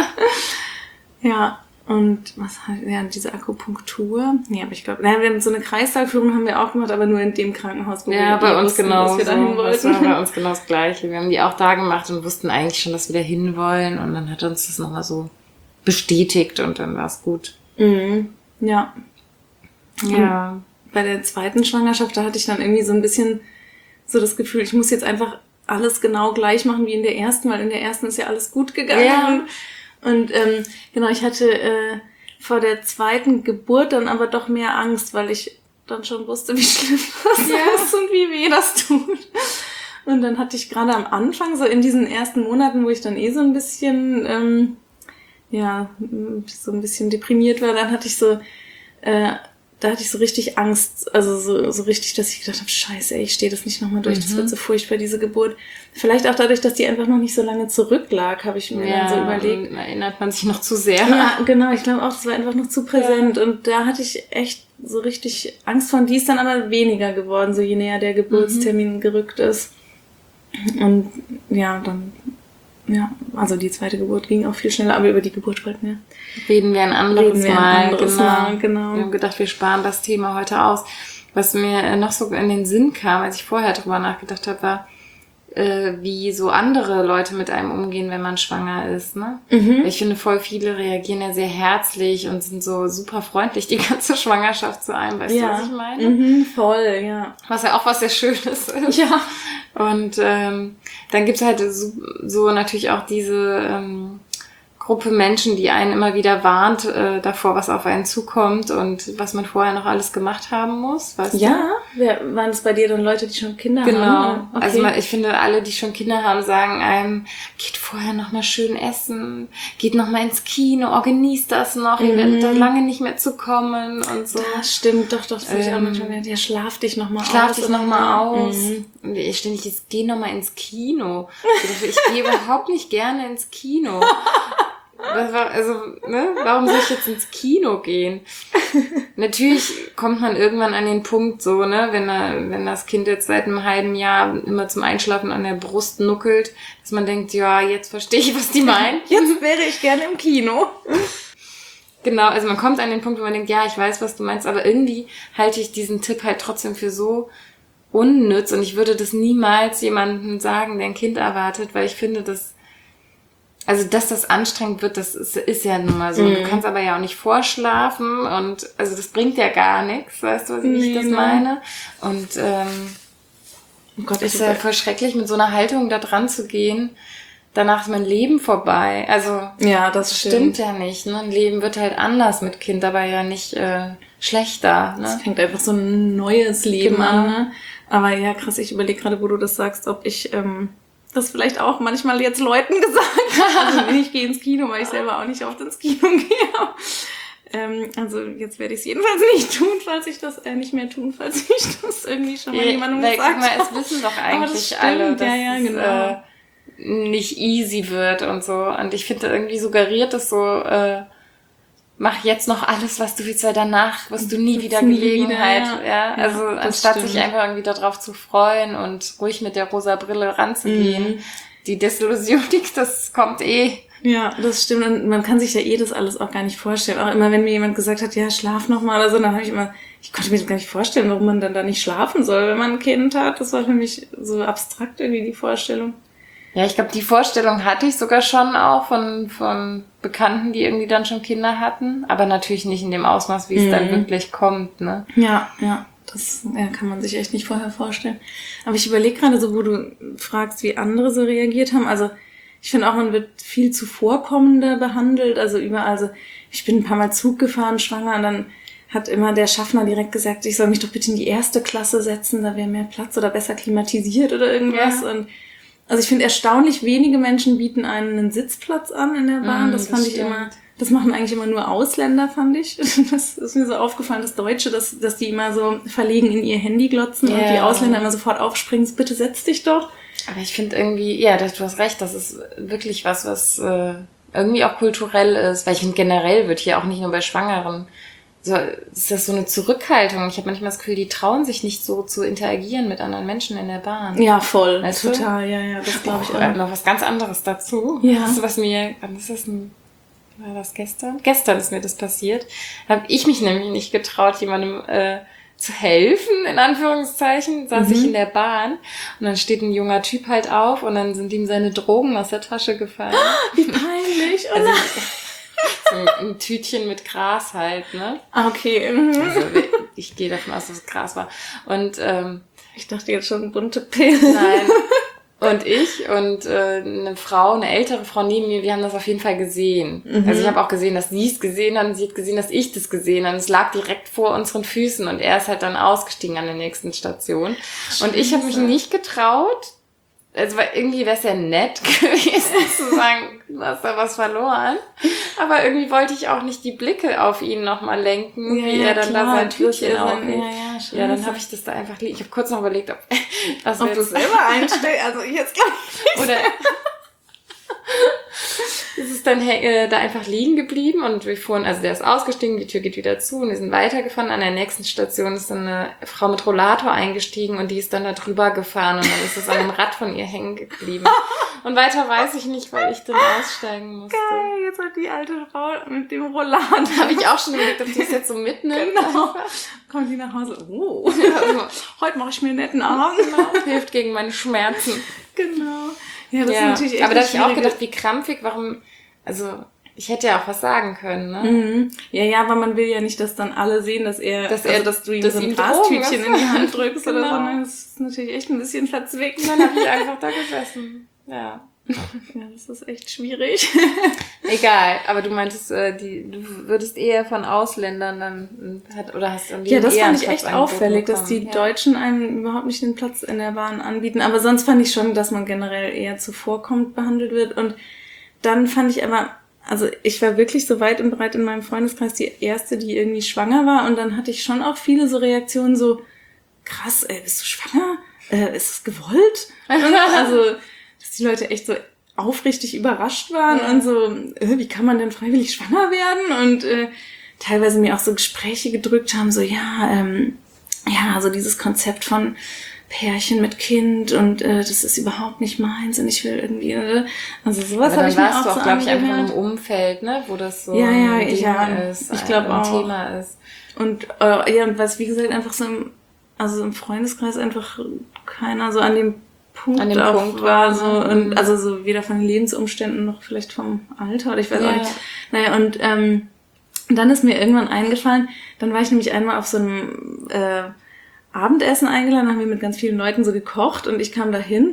C: Ja, ja. Und was halt, ja, diese Akupunktur. Nee, aber ich glaube, naja, wir haben so eine Kreislaufführung haben wir auch gemacht, aber nur in dem Krankenhaus, wo
B: ja,
C: wir
B: bei uns
C: wussten,
B: genau
C: dass wir
B: so.
C: dahin wollten.
B: Das war bei uns genau das Gleiche. Wir haben die auch da gemacht und wussten eigentlich schon, dass wir da hinwollen. Und dann hat uns das nochmal so bestätigt und dann war es gut.
C: Mhm. Ja.
B: Ja.
C: Und bei der zweiten Schwangerschaft, da hatte ich dann irgendwie so ein bisschen so das Gefühl, ich muss jetzt einfach alles genau gleich machen wie in der ersten, weil in der ersten ist ja alles gut gegangen.
B: Ja.
C: Und, und ähm, genau, ich hatte äh, vor der zweiten Geburt dann aber doch mehr Angst, weil ich dann schon wusste, wie schlimm das
B: ja.
C: ist und wie weh das tut. Und dann hatte ich gerade am Anfang, so in diesen ersten Monaten, wo ich dann eh so ein bisschen, ähm, ja, so ein bisschen deprimiert war, dann hatte ich so, äh, da hatte ich so richtig Angst, also so, so richtig, dass ich gedacht habe, scheiße, ey, ich stehe das nicht nochmal durch, mhm. das wird so furchtbar, diese Geburt. Vielleicht auch dadurch, dass die einfach noch nicht so lange zurücklag, habe ich mir
B: ja,
C: dann so überlegt.
B: Dann erinnert man sich noch zu sehr.
C: Ja, genau, ich glaube auch, das war einfach noch zu präsent. Ja. Und da hatte ich echt so richtig Angst vor. Und die ist dann aber weniger geworden, so je näher der Geburtstermin mhm. gerückt ist. Und ja, dann, ja, also die zweite Geburt ging auch viel schneller, aber über die Geburt wollten wir
B: Reden wir ein anderes,
C: Reden wir ein
B: Mal.
C: anderes
B: Genau.
C: Mal. Genau.
B: Wir haben gedacht, wir sparen das Thema heute aus. Was mir noch so in den Sinn kam, als ich vorher drüber nachgedacht habe, war, äh, wie so andere Leute mit einem umgehen, wenn man schwanger ist. Ne? Mhm. Ich finde, voll viele reagieren ja sehr herzlich und sind so super freundlich die ganze Schwangerschaft zu einem. Weißt
C: ja.
B: du, was ich meine?
C: Mhm, voll, ja.
B: Was ja auch was sehr Schönes ist.
C: Ja.
B: Und ähm, dann gibt's halt so, so natürlich auch diese ähm, Gruppe Menschen, die einen immer wieder warnt äh, davor, was auf einen zukommt und was man vorher noch alles gemacht haben muss. Weißt
C: ja, Wer, waren es bei dir dann Leute, die schon Kinder
B: genau.
C: haben?
B: Genau. Okay. Also man, ich finde, alle, die schon Kinder haben, sagen einem, geht vorher noch mal schön essen, geht noch mal ins Kino, oh, genießt das noch, ihr werdet da lange nicht mehr zu kommen und so.
C: Das stimmt, doch, doch, das habe
B: ähm,
C: ich auch manchmal gedacht, ja, schlaf dich noch mal aus.
B: Schlaf dich noch mal aus.
C: Mhm.
B: Und ich ständig, jetzt geh noch mal ins Kino. Ich gehe überhaupt nicht gerne ins Kino. Also, ne, warum soll ich jetzt ins Kino gehen? Natürlich kommt man irgendwann an den Punkt so, ne, wenn er, wenn das Kind jetzt seit einem halben Jahr immer zum Einschlafen an der Brust nuckelt, dass man denkt, ja, jetzt verstehe ich, was die meinen.
C: Jetzt wäre ich gerne im Kino.
B: Genau, also man kommt an den Punkt, wo man denkt, ja, ich weiß, was du meinst, aber irgendwie halte ich diesen Tipp halt trotzdem für so unnütz und ich würde das niemals jemandem sagen, der ein Kind erwartet, weil ich finde, dass Also, dass das anstrengend wird, das ist, ist ja nun mal so. Mhm. Du kannst aber ja auch nicht vorschlafen und, also, das bringt ja gar nichts, weißt du, wie nee, ich das ne. meine? Und, ähm, oh Gott, ist ja voll schrecklich, mit so einer Haltung da dran zu gehen. Danach ist mein Leben vorbei. Also,
C: ja, das
B: stimmt.
C: stimmt
B: ja nicht, ne? Ein Leben wird halt anders mit Kind, aber ja nicht, äh, schlechter, ne?
C: Es fängt einfach so ein neues Leben
B: genau.
C: an, ne? Aber ja, krass, ich überlege gerade, wo du das sagst, ob ich, ähm, das vielleicht auch manchmal jetzt Leuten gesagt habe. Also ich gehe ins Kino, weil ich selber auch nicht oft ins Kino gehe. ähm, also jetzt werde ich es jedenfalls nicht tun, falls ich das äh, nicht mehr tun, falls ich das irgendwie schon mal
B: ja,
C: jemandem
B: weil,
C: gesagt
B: mal,
C: habe.
B: Es wissen doch eigentlich
C: das stimmt,
B: alle, dass
C: ja, ja, genau.
B: es äh, nicht easy wird und so. Und ich finde, irgendwie suggeriert es so, äh, mach jetzt noch alles, was du willst, weil danach wirst du nie wieder
C: nie
B: Gelegenheit.
C: wieder,
B: ja. ja, also
C: ja,
B: anstatt
C: stimmt.
B: sich einfach irgendwie darauf zu freuen und ruhig mit der rosa Brille ranzugehen. Mhm. Die Desillusion, das kommt eh.
C: Ja, das stimmt. Und man kann sich ja eh das alles auch gar nicht vorstellen. Auch immer, wenn mir jemand gesagt hat, ja, schlaf noch mal oder so, dann habe ich immer, ich konnte mir das gar nicht vorstellen, warum man dann da nicht schlafen soll, wenn man ein Kind hat. Das war für mich so abstrakt irgendwie die Vorstellung.
B: Ja, ich glaube, die Vorstellung hatte ich sogar schon auch von, von Bekannten, die irgendwie dann schon Kinder hatten. Aber natürlich nicht in dem Ausmaß, wie es mhm. dann wirklich kommt, ne?
C: Ja, ja. Das ja, kann man sich echt nicht vorher vorstellen. Aber ich überlege gerade so, wo du fragst, wie andere so reagiert haben. Also ich finde auch, man wird viel zuvorkommender behandelt. Also überall, also ich bin ein paar Mal Zug gefahren, schwanger, und dann hat immer der Schaffner direkt gesagt, ich soll mich doch bitte in die erste Klasse setzen, da wäre mehr Platz oder besser klimatisiert oder irgendwas. Ja. Und also ich finde, erstaunlich wenige Menschen bieten einen einen Sitzplatz an in der Bahn. Mm, das, das fand stimmt. ich immer das machen eigentlich immer nur Ausländer, fand ich. Das ist mir so aufgefallen, dass Deutsche, dass, dass die immer so verlegen in ihr Handy glotzen
B: Ja.
C: und die Ausländer immer sofort aufspringen, so, bitte setz dich doch.
B: Aber ich finde irgendwie, ja, das, du hast recht, das ist wirklich was, was äh, irgendwie auch kulturell ist, weil ich finde generell wird hier auch nicht nur bei Schwangeren, so ist das so eine Zurückhaltung. Ich habe manchmal das Gefühl, die trauen sich nicht so zu interagieren mit anderen Menschen in der Bahn.
C: Ja, voll,
B: Weißt du?
C: total, ja, ja, das glaube ich
B: Oh,
C: auch.
B: noch was ganz anderes dazu.
C: Ja.
B: Weißt du, was mir, wann ist das ein, war das gestern? Gestern ist mir das passiert. Da habe ich mich nämlich nicht getraut, jemandem äh, zu helfen, in Anführungszeichen, saß
C: Mhm.
B: ich in der Bahn und dann steht ein junger Typ halt auf und dann sind ihm seine Drogen aus der Tasche gefallen.
C: Wie peinlich, oh
B: Also,
C: nein.
B: so ein, ein Tütchen mit Gras halt, ne?
C: Ah, okay. mhm.
B: Also ich gehe davon aus, dass es Gras war. Und ähm,
C: Ich dachte jetzt schon bunte Pillen.
B: nein. Und ich und äh, eine Frau, eine ältere Frau neben mir, wir haben das auf jeden Fall gesehen.
C: Mhm.
B: Also ich habe auch gesehen, dass sie es gesehen hat und sie hat gesehen, dass ich das gesehen habe. Und es lag direkt vor unseren Füßen und er ist halt dann ausgestiegen an der nächsten Station. Und ich habe mich nicht getraut, also weil irgendwie wäre es ja nett gewesen zu sagen, du hast da was verloren. Aber irgendwie wollte ich auch nicht die Blicke auf ihn nochmal lenken, wie er dann da sein Tütchen
C: Ja,
B: aufhält.
C: ja, scheiße.
B: Ja, dann habe ich das da einfach liegen. Ich habe kurz noch überlegt, ob was
C: Ob
B: wir
C: du
B: jetzt
C: selber einstellst, also ich jetzt glaube ich.
B: oder ist es dann äh, da einfach liegen geblieben und wir fuhren, also der ist ausgestiegen, die Tür geht wieder zu und wir sind weitergefahren. An der nächsten Station ist dann eine Frau mit Rollator eingestiegen und die ist dann da drüber gefahren und dann ist es an dem Rad von ihr hängen geblieben. Und weiter weiß ich nicht, weil ich dann aussteigen musste.
C: Geil, jetzt hat die alte Frau mit dem Rollator.
B: Habe ich auch schon überlegt, ob die es jetzt so mitnimmt.
C: Genau. Kommt die nach Hause. Oh,
B: Also,
C: heute mache ich mir einen netten Abend.
B: genau, hilft gegen meine Schmerzen.
C: Genau. Ja, das
B: Ja,
C: ist natürlich echt
B: aber da habe ich auch
C: schwierige-
B: gedacht, wie krampfig, warum, also ich hätte ja auch was sagen können, ne?
C: Mhm. Ja, ja, aber man will ja nicht, dass dann alle sehen, dass er,
B: Dass er-
C: also, dass du ihm
B: dass
C: so ein
B: ihm
C: Grastütchen
B: Drogen
C: in die Hand drückst oder
B: Genau.
C: so. Ne? Das ist natürlich echt ein bisschen verzwickt.
B: Und dann habe ich einfach da gesessen. Ja.
C: Ja, das ist echt schwierig.
B: Egal, aber du meintest, äh, die, du würdest eher von Ausländern dann, hat, oder hast irgendwie
C: Ja, das
B: eher
C: fand
B: einen
C: ich echt
B: Platz angeboten
C: auffällig, dass die
B: bekommen. Ja.
C: Deutschen einem überhaupt nicht den Platz in der Bahn anbieten. Aber sonst fand ich schon, dass man generell eher zuvorkommend behandelt wird. Und dann fand ich aber, also ich war wirklich so weit und breit in meinem Freundeskreis die erste, die irgendwie schwanger war. Und dann hatte ich schon auch viele so Reaktionen so, krass, ey, bist du schwanger? Äh, ist es gewollt? Also, dass die Leute echt so aufrichtig überrascht waren
B: Ja.
C: und so, äh, wie kann man denn freiwillig schwanger werden? Und äh, teilweise mir auch so Gespräche gedrückt haben, so ja, ähm, ja, so dieses Konzept von Pärchen mit Kind und äh, das ist überhaupt nicht meins und ich will irgendwie, äh, also sowas
B: Aber
C: habe
B: dann
C: ich mir
B: warst
C: auch
B: du auch,
C: so
B: glaube ich, einfach in
C: angehört.
B: einem Umfeld, ne, wo das so
C: Ja, ja,
B: ein Ding
C: ja,
B: ist,
C: ich glaub
B: ein
C: auch.
B: Thema ist.
C: Und äh, ja, und was, wie gesagt, einfach so im, also im Freundeskreis einfach keiner so an dem Punkt,
B: An dem
C: auch
B: Punkt
C: war,
B: war,
C: so,
B: ne?
C: und
B: Mhm.
C: also so weder von den Lebensumständen noch vielleicht vom Alter oder ich weiß
B: Ja.
C: auch nicht. Naja, und ähm, dann ist mir irgendwann eingefallen, dann war ich nämlich einmal auf so einem äh, Abendessen eingeladen, haben wir mit ganz vielen Leuten so gekocht und ich kam da hin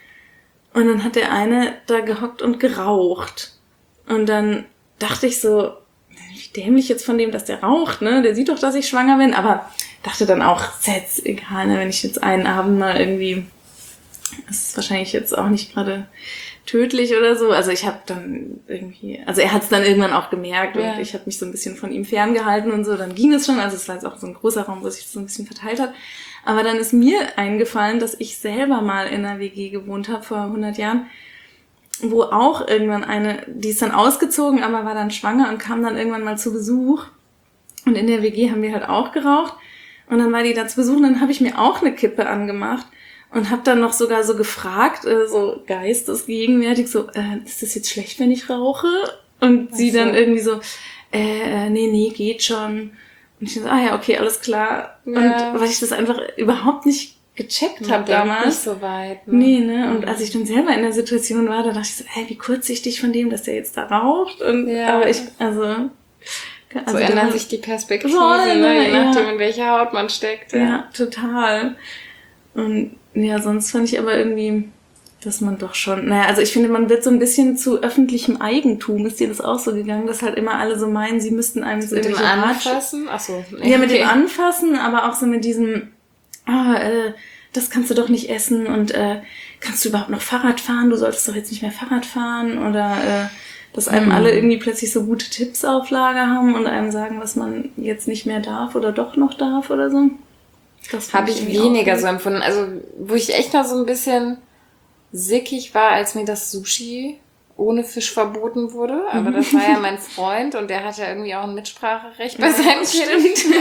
C: und dann hat der eine da gehockt und geraucht. Und dann dachte ich so, wie dämlich jetzt von dem, dass der raucht, ne? Der sieht doch, dass ich schwanger bin, aber dachte dann auch, ist jetzt egal, ne? Wenn ich jetzt einen Abend mal irgendwie, das ist wahrscheinlich jetzt auch nicht gerade tödlich oder so. Also ich habe dann irgendwie, also er hat es dann irgendwann auch gemerkt
B: Ja.
C: und ich habe mich so ein bisschen von ihm ferngehalten und so, dann ging es schon. Also es war jetzt auch so ein großer Raum, wo sich das so ein bisschen verteilt hat. Aber dann ist mir eingefallen, dass ich selber mal in einer W G gewohnt habe vor hundert Jahren, wo auch irgendwann eine, die ist dann ausgezogen, aber war dann schwanger und kam dann irgendwann mal zu Besuch. Und in der W G haben wir halt auch geraucht. Und dann war die da zu Besuch und dann habe ich mir auch eine Kippe angemacht und habe dann noch sogar so gefragt, äh, so geistesgegenwärtig, so, äh, ist das jetzt schlecht, wenn ich rauche? Und
B: Ach
C: sie
B: so.
C: dann irgendwie so, äh, nee, nee, geht schon. Und ich so, ah ja, okay, alles klar.
B: Ja.
C: Und weil ich das einfach überhaupt nicht gecheckt
B: Man
C: habe
B: denkt
C: damals.
B: nicht so weit. Ne?
C: Nee, ne? Und
B: Mhm.
C: als ich dann selber in der Situation war, da dachte ich so, ey, wie kurzsichtig von dem, dass der jetzt da raucht. Und
B: Ja.
C: aber ich, also, also
B: So
C: da-
B: ändern sich die Perspektiven,
C: Voll,
B: ne? Je
C: ja.
B: nachdem, in welcher Haut man steckt.
C: ja, total. Und ja, sonst fand ich aber irgendwie, dass man doch schon, naja, also ich finde, man wird so ein bisschen zu öffentlichem Eigentum. Ist dir das auch so gegangen, dass halt immer alle so meinen, sie müssten einem so
B: Mit dem
C: irgendwelche Ratsch-
B: Anfassen? Achso.
C: Ja, mit dem Anfassen, aber auch so mit diesem, ah, äh, das kannst du doch nicht essen und äh, kannst du überhaupt noch Fahrrad fahren? Du solltest doch jetzt nicht mehr Fahrrad fahren oder dass einem
B: Mhm.
C: alle irgendwie plötzlich so gute Tipps auf Lager haben und einem sagen, was man jetzt nicht mehr darf oder doch noch darf oder so. Das fand
B: Habe ich
C: irgendwie
B: weniger
C: auch-
B: so empfunden. Also, wo ich echt noch so ein bisschen sickig war, als mir das Sushi ohne Fisch verboten wurde. Aber das war ja mein Freund und der hatte ja irgendwie auch ein Mitspracherecht bei
C: Ja,
B: seinen
C: das
B: Kindern.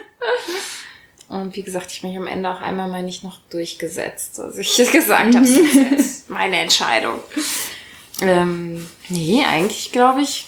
B: Und wie gesagt, ich mich am Ende auch einmal mal nicht noch durchgesetzt. Also ich gesagt habe, das ist meine Entscheidung. Ähm, nee, eigentlich glaube ich,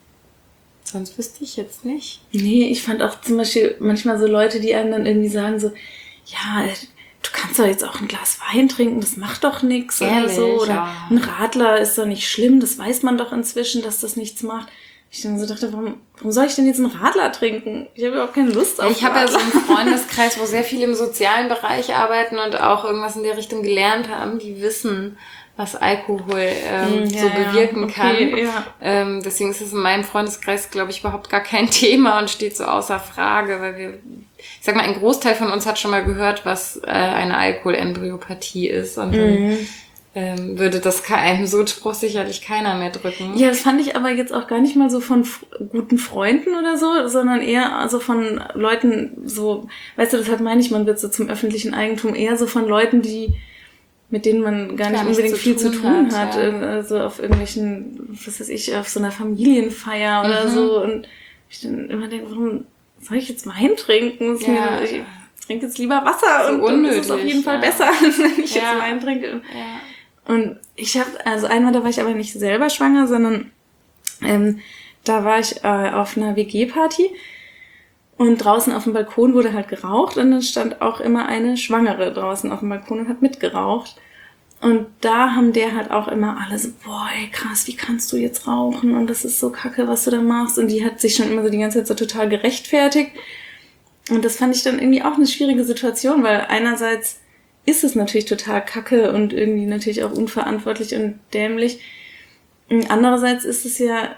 B: sonst wüsste ich jetzt nicht.
C: Nee, ich fand auch zum Beispiel manchmal so Leute, die einem dann irgendwie sagen so, ja, du kannst doch jetzt auch ein Glas Wein trinken, das macht doch nichts oder
B: Ehrlich,
C: so. Oder
B: ja.
C: ein Radler ist doch nicht schlimm, das weiß man doch inzwischen, dass das nichts macht. Ich dann so dachte, warum, warum soll ich denn jetzt einen Radler trinken? Ich habe überhaupt keine Lust auf
B: Ich habe ja so
C: Radler.
B: einen Freundeskreis, wo sehr viele im sozialen Bereich arbeiten und auch irgendwas in der Richtung gelernt haben, die wissen, was Alkohol ähm,
C: Mm, ja,
B: so
C: ja,
B: bewirken
C: okay,
B: kann.
C: ja.
B: Ähm, deswegen ist es in meinem Freundeskreis, glaube ich, überhaupt gar kein Thema und steht so außer Frage, weil wir, ich sag mal, ein Großteil von uns hat schon mal gehört, was äh, eine Alkoholembryopathie ist und dann
C: Mhm.
B: ähm, würde das einem so Spruch sicherlich keiner mehr drücken.
C: Ja, das fand ich aber jetzt auch gar nicht mal so von f- guten Freunden oder so, sondern eher also von Leuten so, weißt du, deshalb meine ich, man wird so zum öffentlichen Eigentum, eher so von Leuten, die mit denen man gar nicht
B: Gar nichts
C: unbedingt
B: zu
C: viel zu
B: tun
C: tun
B: hat,
C: hat,
B: ja.
C: Ir- also auf irgendwelchen, was weiß ich, auf so einer Familienfeier oder
B: Mhm.
C: so und ich dann immer denke, warum soll ich jetzt Wein trinken? Das ist
B: Ja.
C: mir, ich trinke jetzt lieber Wasser
B: So
C: und dann ist es auf
B: unnötig,
C: jeden Fall
B: ja.
C: besser, als wenn ich
B: Ja.
C: jetzt Wein trinke.
B: Ja.
C: Und ich habe, also einmal, da war ich aber nicht selber schwanger, sondern ähm, da war ich äh, auf einer W G-Party und draußen auf dem Balkon wurde halt geraucht und dann stand auch immer eine Schwangere draußen auf dem Balkon und hat mitgeraucht. Und da haben der halt auch immer alle so, boah, ey, krass, wie kannst du jetzt rauchen? Und das ist so kacke, was du da machst. Und die hat sich schon immer so die ganze Zeit so total gerechtfertigt. Und das fand ich dann irgendwie auch eine schwierige Situation, weil einerseits ist es natürlich total kacke und irgendwie natürlich auch unverantwortlich und dämlich. Und andererseits ist es ja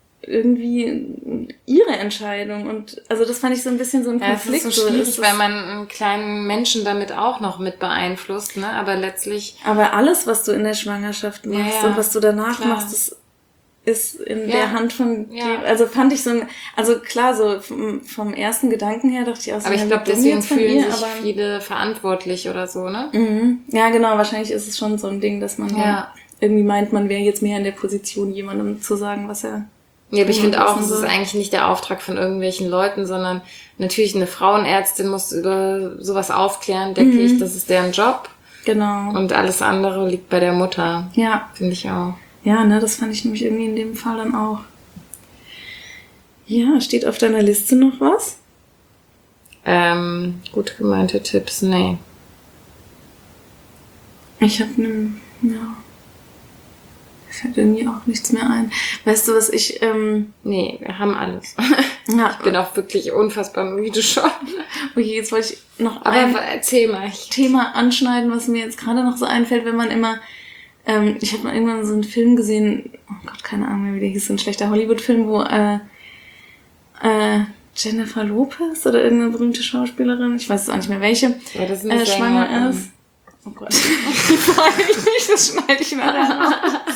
C: irgendwie ihre Entscheidung. Und also das fand ich so ein bisschen so ein
B: Ja, es
C: Konflikt.
B: ist so schwierig,
C: ist es-
B: weil man einen kleinen Menschen damit auch noch mit beeinflusst, ne? Aber letztlich,
C: Aber alles, was du in der Schwangerschaft machst
B: Ja, ja,
C: und was du danach
B: klar.
C: machst, das ist in
B: Ja.
C: der Hand von
B: Ja.
C: dir. Also fand ich so ein, also klar, so vom, vom ersten Gedanken her dachte ich auch so,
B: aber ich
C: ja,
B: glaube,
C: wie dumm
B: deswegen
C: jetzt von
B: fühlen
C: ihr,
B: sich
C: aber,
B: viele verantwortlich oder so, ne?
C: Mhm. Ja, genau, wahrscheinlich ist es schon so ein Ding, dass man dann
B: Ja.
C: irgendwie meint, man wäre jetzt mehr in der Position, jemandem zu sagen, was er...
B: Ja, aber ich
C: Ja,
B: finde auch,
C: wissen
B: es ist
C: soll.
B: eigentlich nicht der Auftrag von irgendwelchen Leuten, sondern natürlich eine Frauenärztin muss über sowas aufklären, denke ich, das ist deren Job.
C: Genau.
B: Und alles andere liegt bei der Mutter,
C: Ja,
B: finde ich auch.
C: ja, ne, das fand ich nämlich irgendwie in dem Fall dann auch. Ja, steht auf deiner Liste noch was?
B: Ähm, gut gemeinte Tipps, nee.
C: Ich habe ne, ja, ich fällt irgendwie auch nichts mehr ein. Weißt du, was ich, ähm,
B: Nee, wir haben alles.
C: ja,
B: Ich bin auch wirklich unfassbar müde schon.
C: okay, jetzt wollte ich noch
B: Aber
C: ein
B: erzähl mal. Ich,
C: Thema anschneiden, was mir jetzt gerade noch so einfällt, wenn man immer, ähm, ich habe mal irgendwann so einen Film gesehen, oh Gott, keine Ahnung mehr, wie der hieß, so ein schlechter Hollywood-Film, wo äh, äh, Jennifer Lopez oder irgendeine berühmte Schauspielerin, ich weiß es auch nicht mehr welche,
B: ja, das ist
C: äh, schwanger ist. Oh Gott, ich freue mich nicht, das schneide ich nachher raus.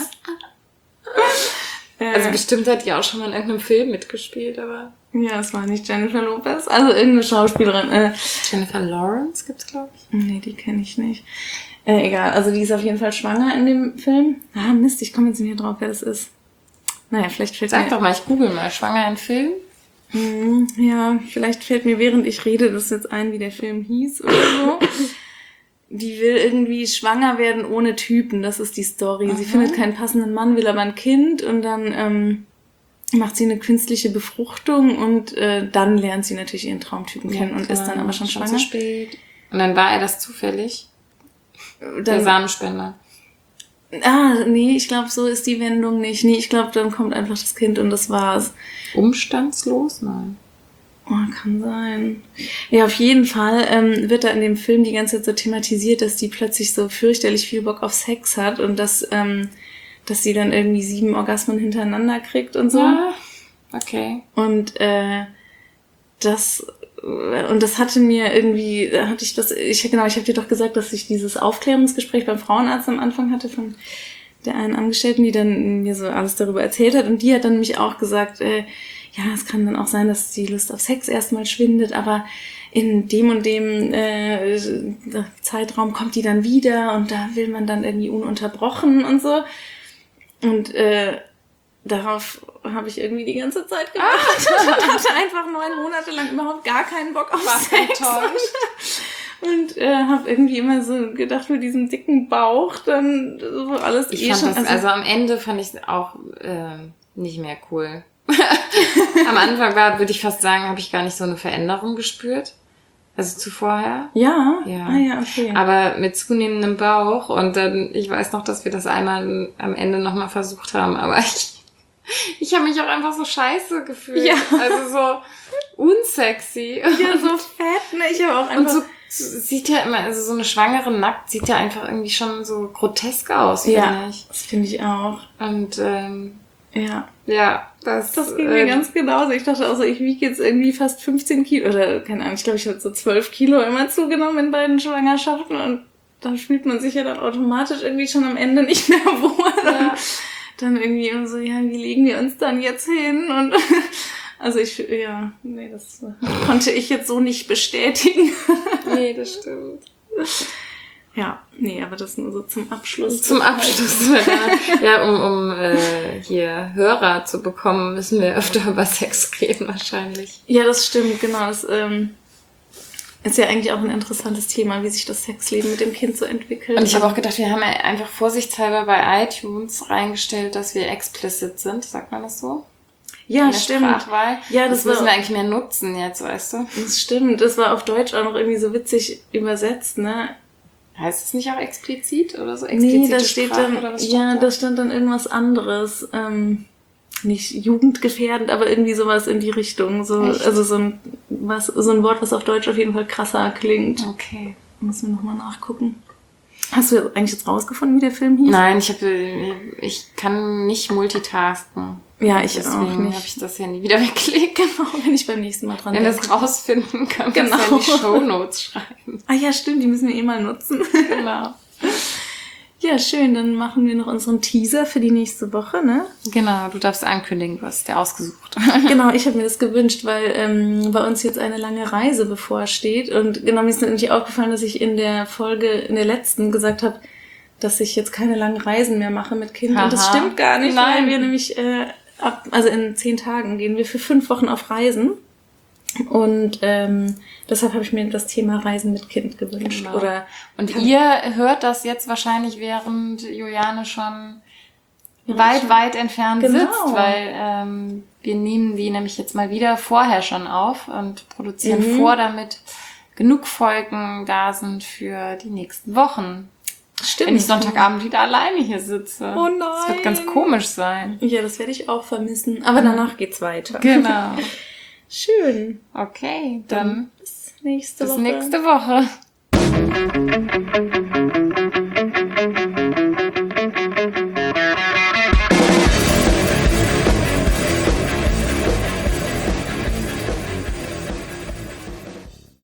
C: Äh,
B: Also bestimmt hat die auch schon mal in irgendeinem Film mitgespielt, aber...
C: ja, es war nicht Jennifer Lopez, also irgendeine Schauspielerin. Äh,
B: Jennifer Lawrence gibt's, glaube ich.
C: nee, die kenne ich nicht. Äh, egal, also die ist auf jeden Fall schwanger in dem Film. Ah, Mist, ich komme jetzt nicht mehr drauf, wer das ist. Naja, vielleicht fällt
B: Sag
C: mir...
B: doch mal, ich google mal. Schwanger in Film?
C: Mhm, ja, vielleicht fällt mir, während ich rede, das jetzt ein, wie der Film hieß oder so. Die will irgendwie schwanger werden ohne Typen, das ist die Story. Sie findet keinen passenden Mann, will aber ein Kind und dann ähm, macht sie eine künstliche Befruchtung und äh, dann lernt sie natürlich ihren Traumtypen kennen und ist dann aber schon schwanger.
B: zu spät. Und dann war er das zufällig? Der
C: Dann,
B: Samenspender.
C: ah, nee, ich glaube, so ist die Wendung nicht. Nee, ich glaube, dann kommt einfach das Kind und das war's.
B: Umstandslos? Nein.
C: Oh, kann sein. Ja, auf jeden Fall ähm, wird da in dem Film die ganze Zeit so thematisiert, dass die plötzlich so fürchterlich viel Bock auf Sex hat und dass, ähm, dass sie dann irgendwie sieben Orgasmen hintereinander kriegt und so.
B: Ja, okay.
C: Und äh, das und das hatte mir irgendwie, da hatte ich das, ich genau, ich habe dir doch gesagt, dass ich dieses Aufklärungsgespräch beim Frauenarzt am Anfang hatte von der einen Angestellten, die dann mir so alles darüber erzählt hat. Und die hat dann nämlich auch gesagt, äh, ja, es kann dann auch sein, dass die Lust auf Sex erstmal schwindet, aber in dem und dem äh, Zeitraum kommt die dann wieder und da will man dann irgendwie ununterbrochen und so. Und äh, darauf habe ich irgendwie die ganze Zeit gewartet ah. und hatte einfach neun Monate lang überhaupt gar keinen Bock auf
B: Was
C: Sex. Und, und äh, habe irgendwie immer so gedacht, mit diesem dicken Bauch dann so alles
B: ich
C: eh
B: fand
C: schon...
B: Das, also, also am Ende fand ich es auch äh, nicht mehr cool. Am Anfang war, würde ich fast sagen, habe ich gar nicht so eine Veränderung gespürt. Also zu vorher.
C: Ja?
B: Ja.
C: Ah ja, okay.
B: Aber mit zunehmendem Bauch und dann, ich weiß noch, dass wir das einmal am Ende nochmal versucht haben, aber ich, ich habe mich auch einfach so scheiße gefühlt.
C: Ja.
B: Also so unsexy.
C: Ja, so fett, ne? Ich habe auch einfach...
B: Und so sieht ja immer, also so eine Schwangere nackt sieht ja einfach irgendwie schon so grotesk aus,
C: ja,
B: finde ich.
C: das finde ich auch.
B: Und ähm,
C: ja.
B: Ja, das...
C: Das ging mir
B: äh,
C: ganz genauso. Ich dachte also, ich wiege jetzt irgendwie fast fünfzehn Kilo oder keine Ahnung, ich glaube, ich habe so zwölf Kilo immer zugenommen in beiden Schwangerschaften und dann fühlt man sich ja dann automatisch irgendwie schon am Ende nicht mehr wohl.
B: Ja.
C: Dann irgendwie immer so, ja, wie legen wir uns dann jetzt hin? Und also ich, ja, nee, das konnte ich jetzt so nicht bestätigen.
B: Nee, das stimmt.
C: Ja, nee, aber das nur so zum Abschluss.
B: Zum Abschluss. Ja, um, um äh, hier Hörer zu bekommen, müssen wir öfter über Sex reden wahrscheinlich.
C: Ja, das stimmt, genau. Das ähm, ist ja eigentlich auch ein interessantes Thema, wie sich das Sexleben mit dem Kind so entwickelt.
B: Und ich habe auch gedacht, wir haben ja einfach vorsichtshalber bei iTunes reingestellt, dass wir explicit sind. Sagt man das so?
C: Ja,
B: In der
C: stimmt.
B: Sprachwahl.
C: Ja, das,
B: das müssen
C: war,
B: wir eigentlich mehr nutzen jetzt, weißt du?
C: Das stimmt. Das war auf Deutsch auch noch irgendwie so witzig übersetzt, ne?
B: Heißt es nicht auch explizit oder so?
C: Nee, da steht
B: Sprache,
C: dann,
B: oder was
C: ja,
B: da?
C: da stand dann irgendwas anderes. Ähm, nicht jugendgefährdend, aber irgendwie sowas in die Richtung. So,
B: Echt?
C: also so ein, was, so ein Wort, was auf Deutsch auf jeden Fall krasser klingt.
B: Okay.
C: Müssen wir nochmal nachgucken. Hast du eigentlich jetzt rausgefunden, wie der Film hieß?
B: Nein, ich habe, ich kann nicht multitasken.
C: Ja, ich
B: Deswegen
C: auch nicht.
B: habe ich das ja nie wieder weggelegt.
C: Genau, wenn ich beim nächsten Mal dran
B: Wenn wir
C: denke.
B: das rausfinden, können wir
C: Genau.
B: es ja in die Shownotes schreiben.
C: Ah ja, stimmt, die müssen wir eh mal nutzen.
B: Genau.
C: Ja, schön, dann machen wir noch unseren Teaser für die nächste Woche, ne?
B: Genau, du darfst ankündigen, du hast dir ausgesucht.
C: Genau, ich habe mir das gewünscht, weil ähm, bei uns jetzt eine lange Reise bevorsteht. Und genau, mir ist nämlich aufgefallen, dass ich in der Folge, in der letzten gesagt habe, dass ich jetzt keine langen Reisen mehr mache mit Kind.
B: Aha.
C: Und das stimmt gar nicht,
B: Nein.
C: weil wir nämlich, äh, ab, also in zehn Tagen gehen wir für fünf Wochen auf Reisen. Und ähm, deshalb habe ich mir das Thema Reisen mit Kind gewünscht.
B: Genau.
C: Oder
B: Und ihr hört das jetzt wahrscheinlich, während Juliane schon
C: Ja,
B: weit,
C: schon.
B: weit entfernt
C: Genau.
B: sitzt, weil ähm, wir nehmen die nämlich jetzt mal wieder vorher schon auf und produzieren
C: Mhm.
B: vor, damit genug Folgen da sind für die nächsten Wochen.
C: stimmt.
B: Wenn ich Sonntagabend wieder alleine hier sitze.
C: Oh nein.
B: Das wird ganz komisch sein.
C: Ja, das werde ich auch vermissen. Aber danach geht's weiter.
B: Genau.
C: Schön.
B: Okay, dann
C: Bis nächste
B: bis
C: Woche.
B: nächste Woche.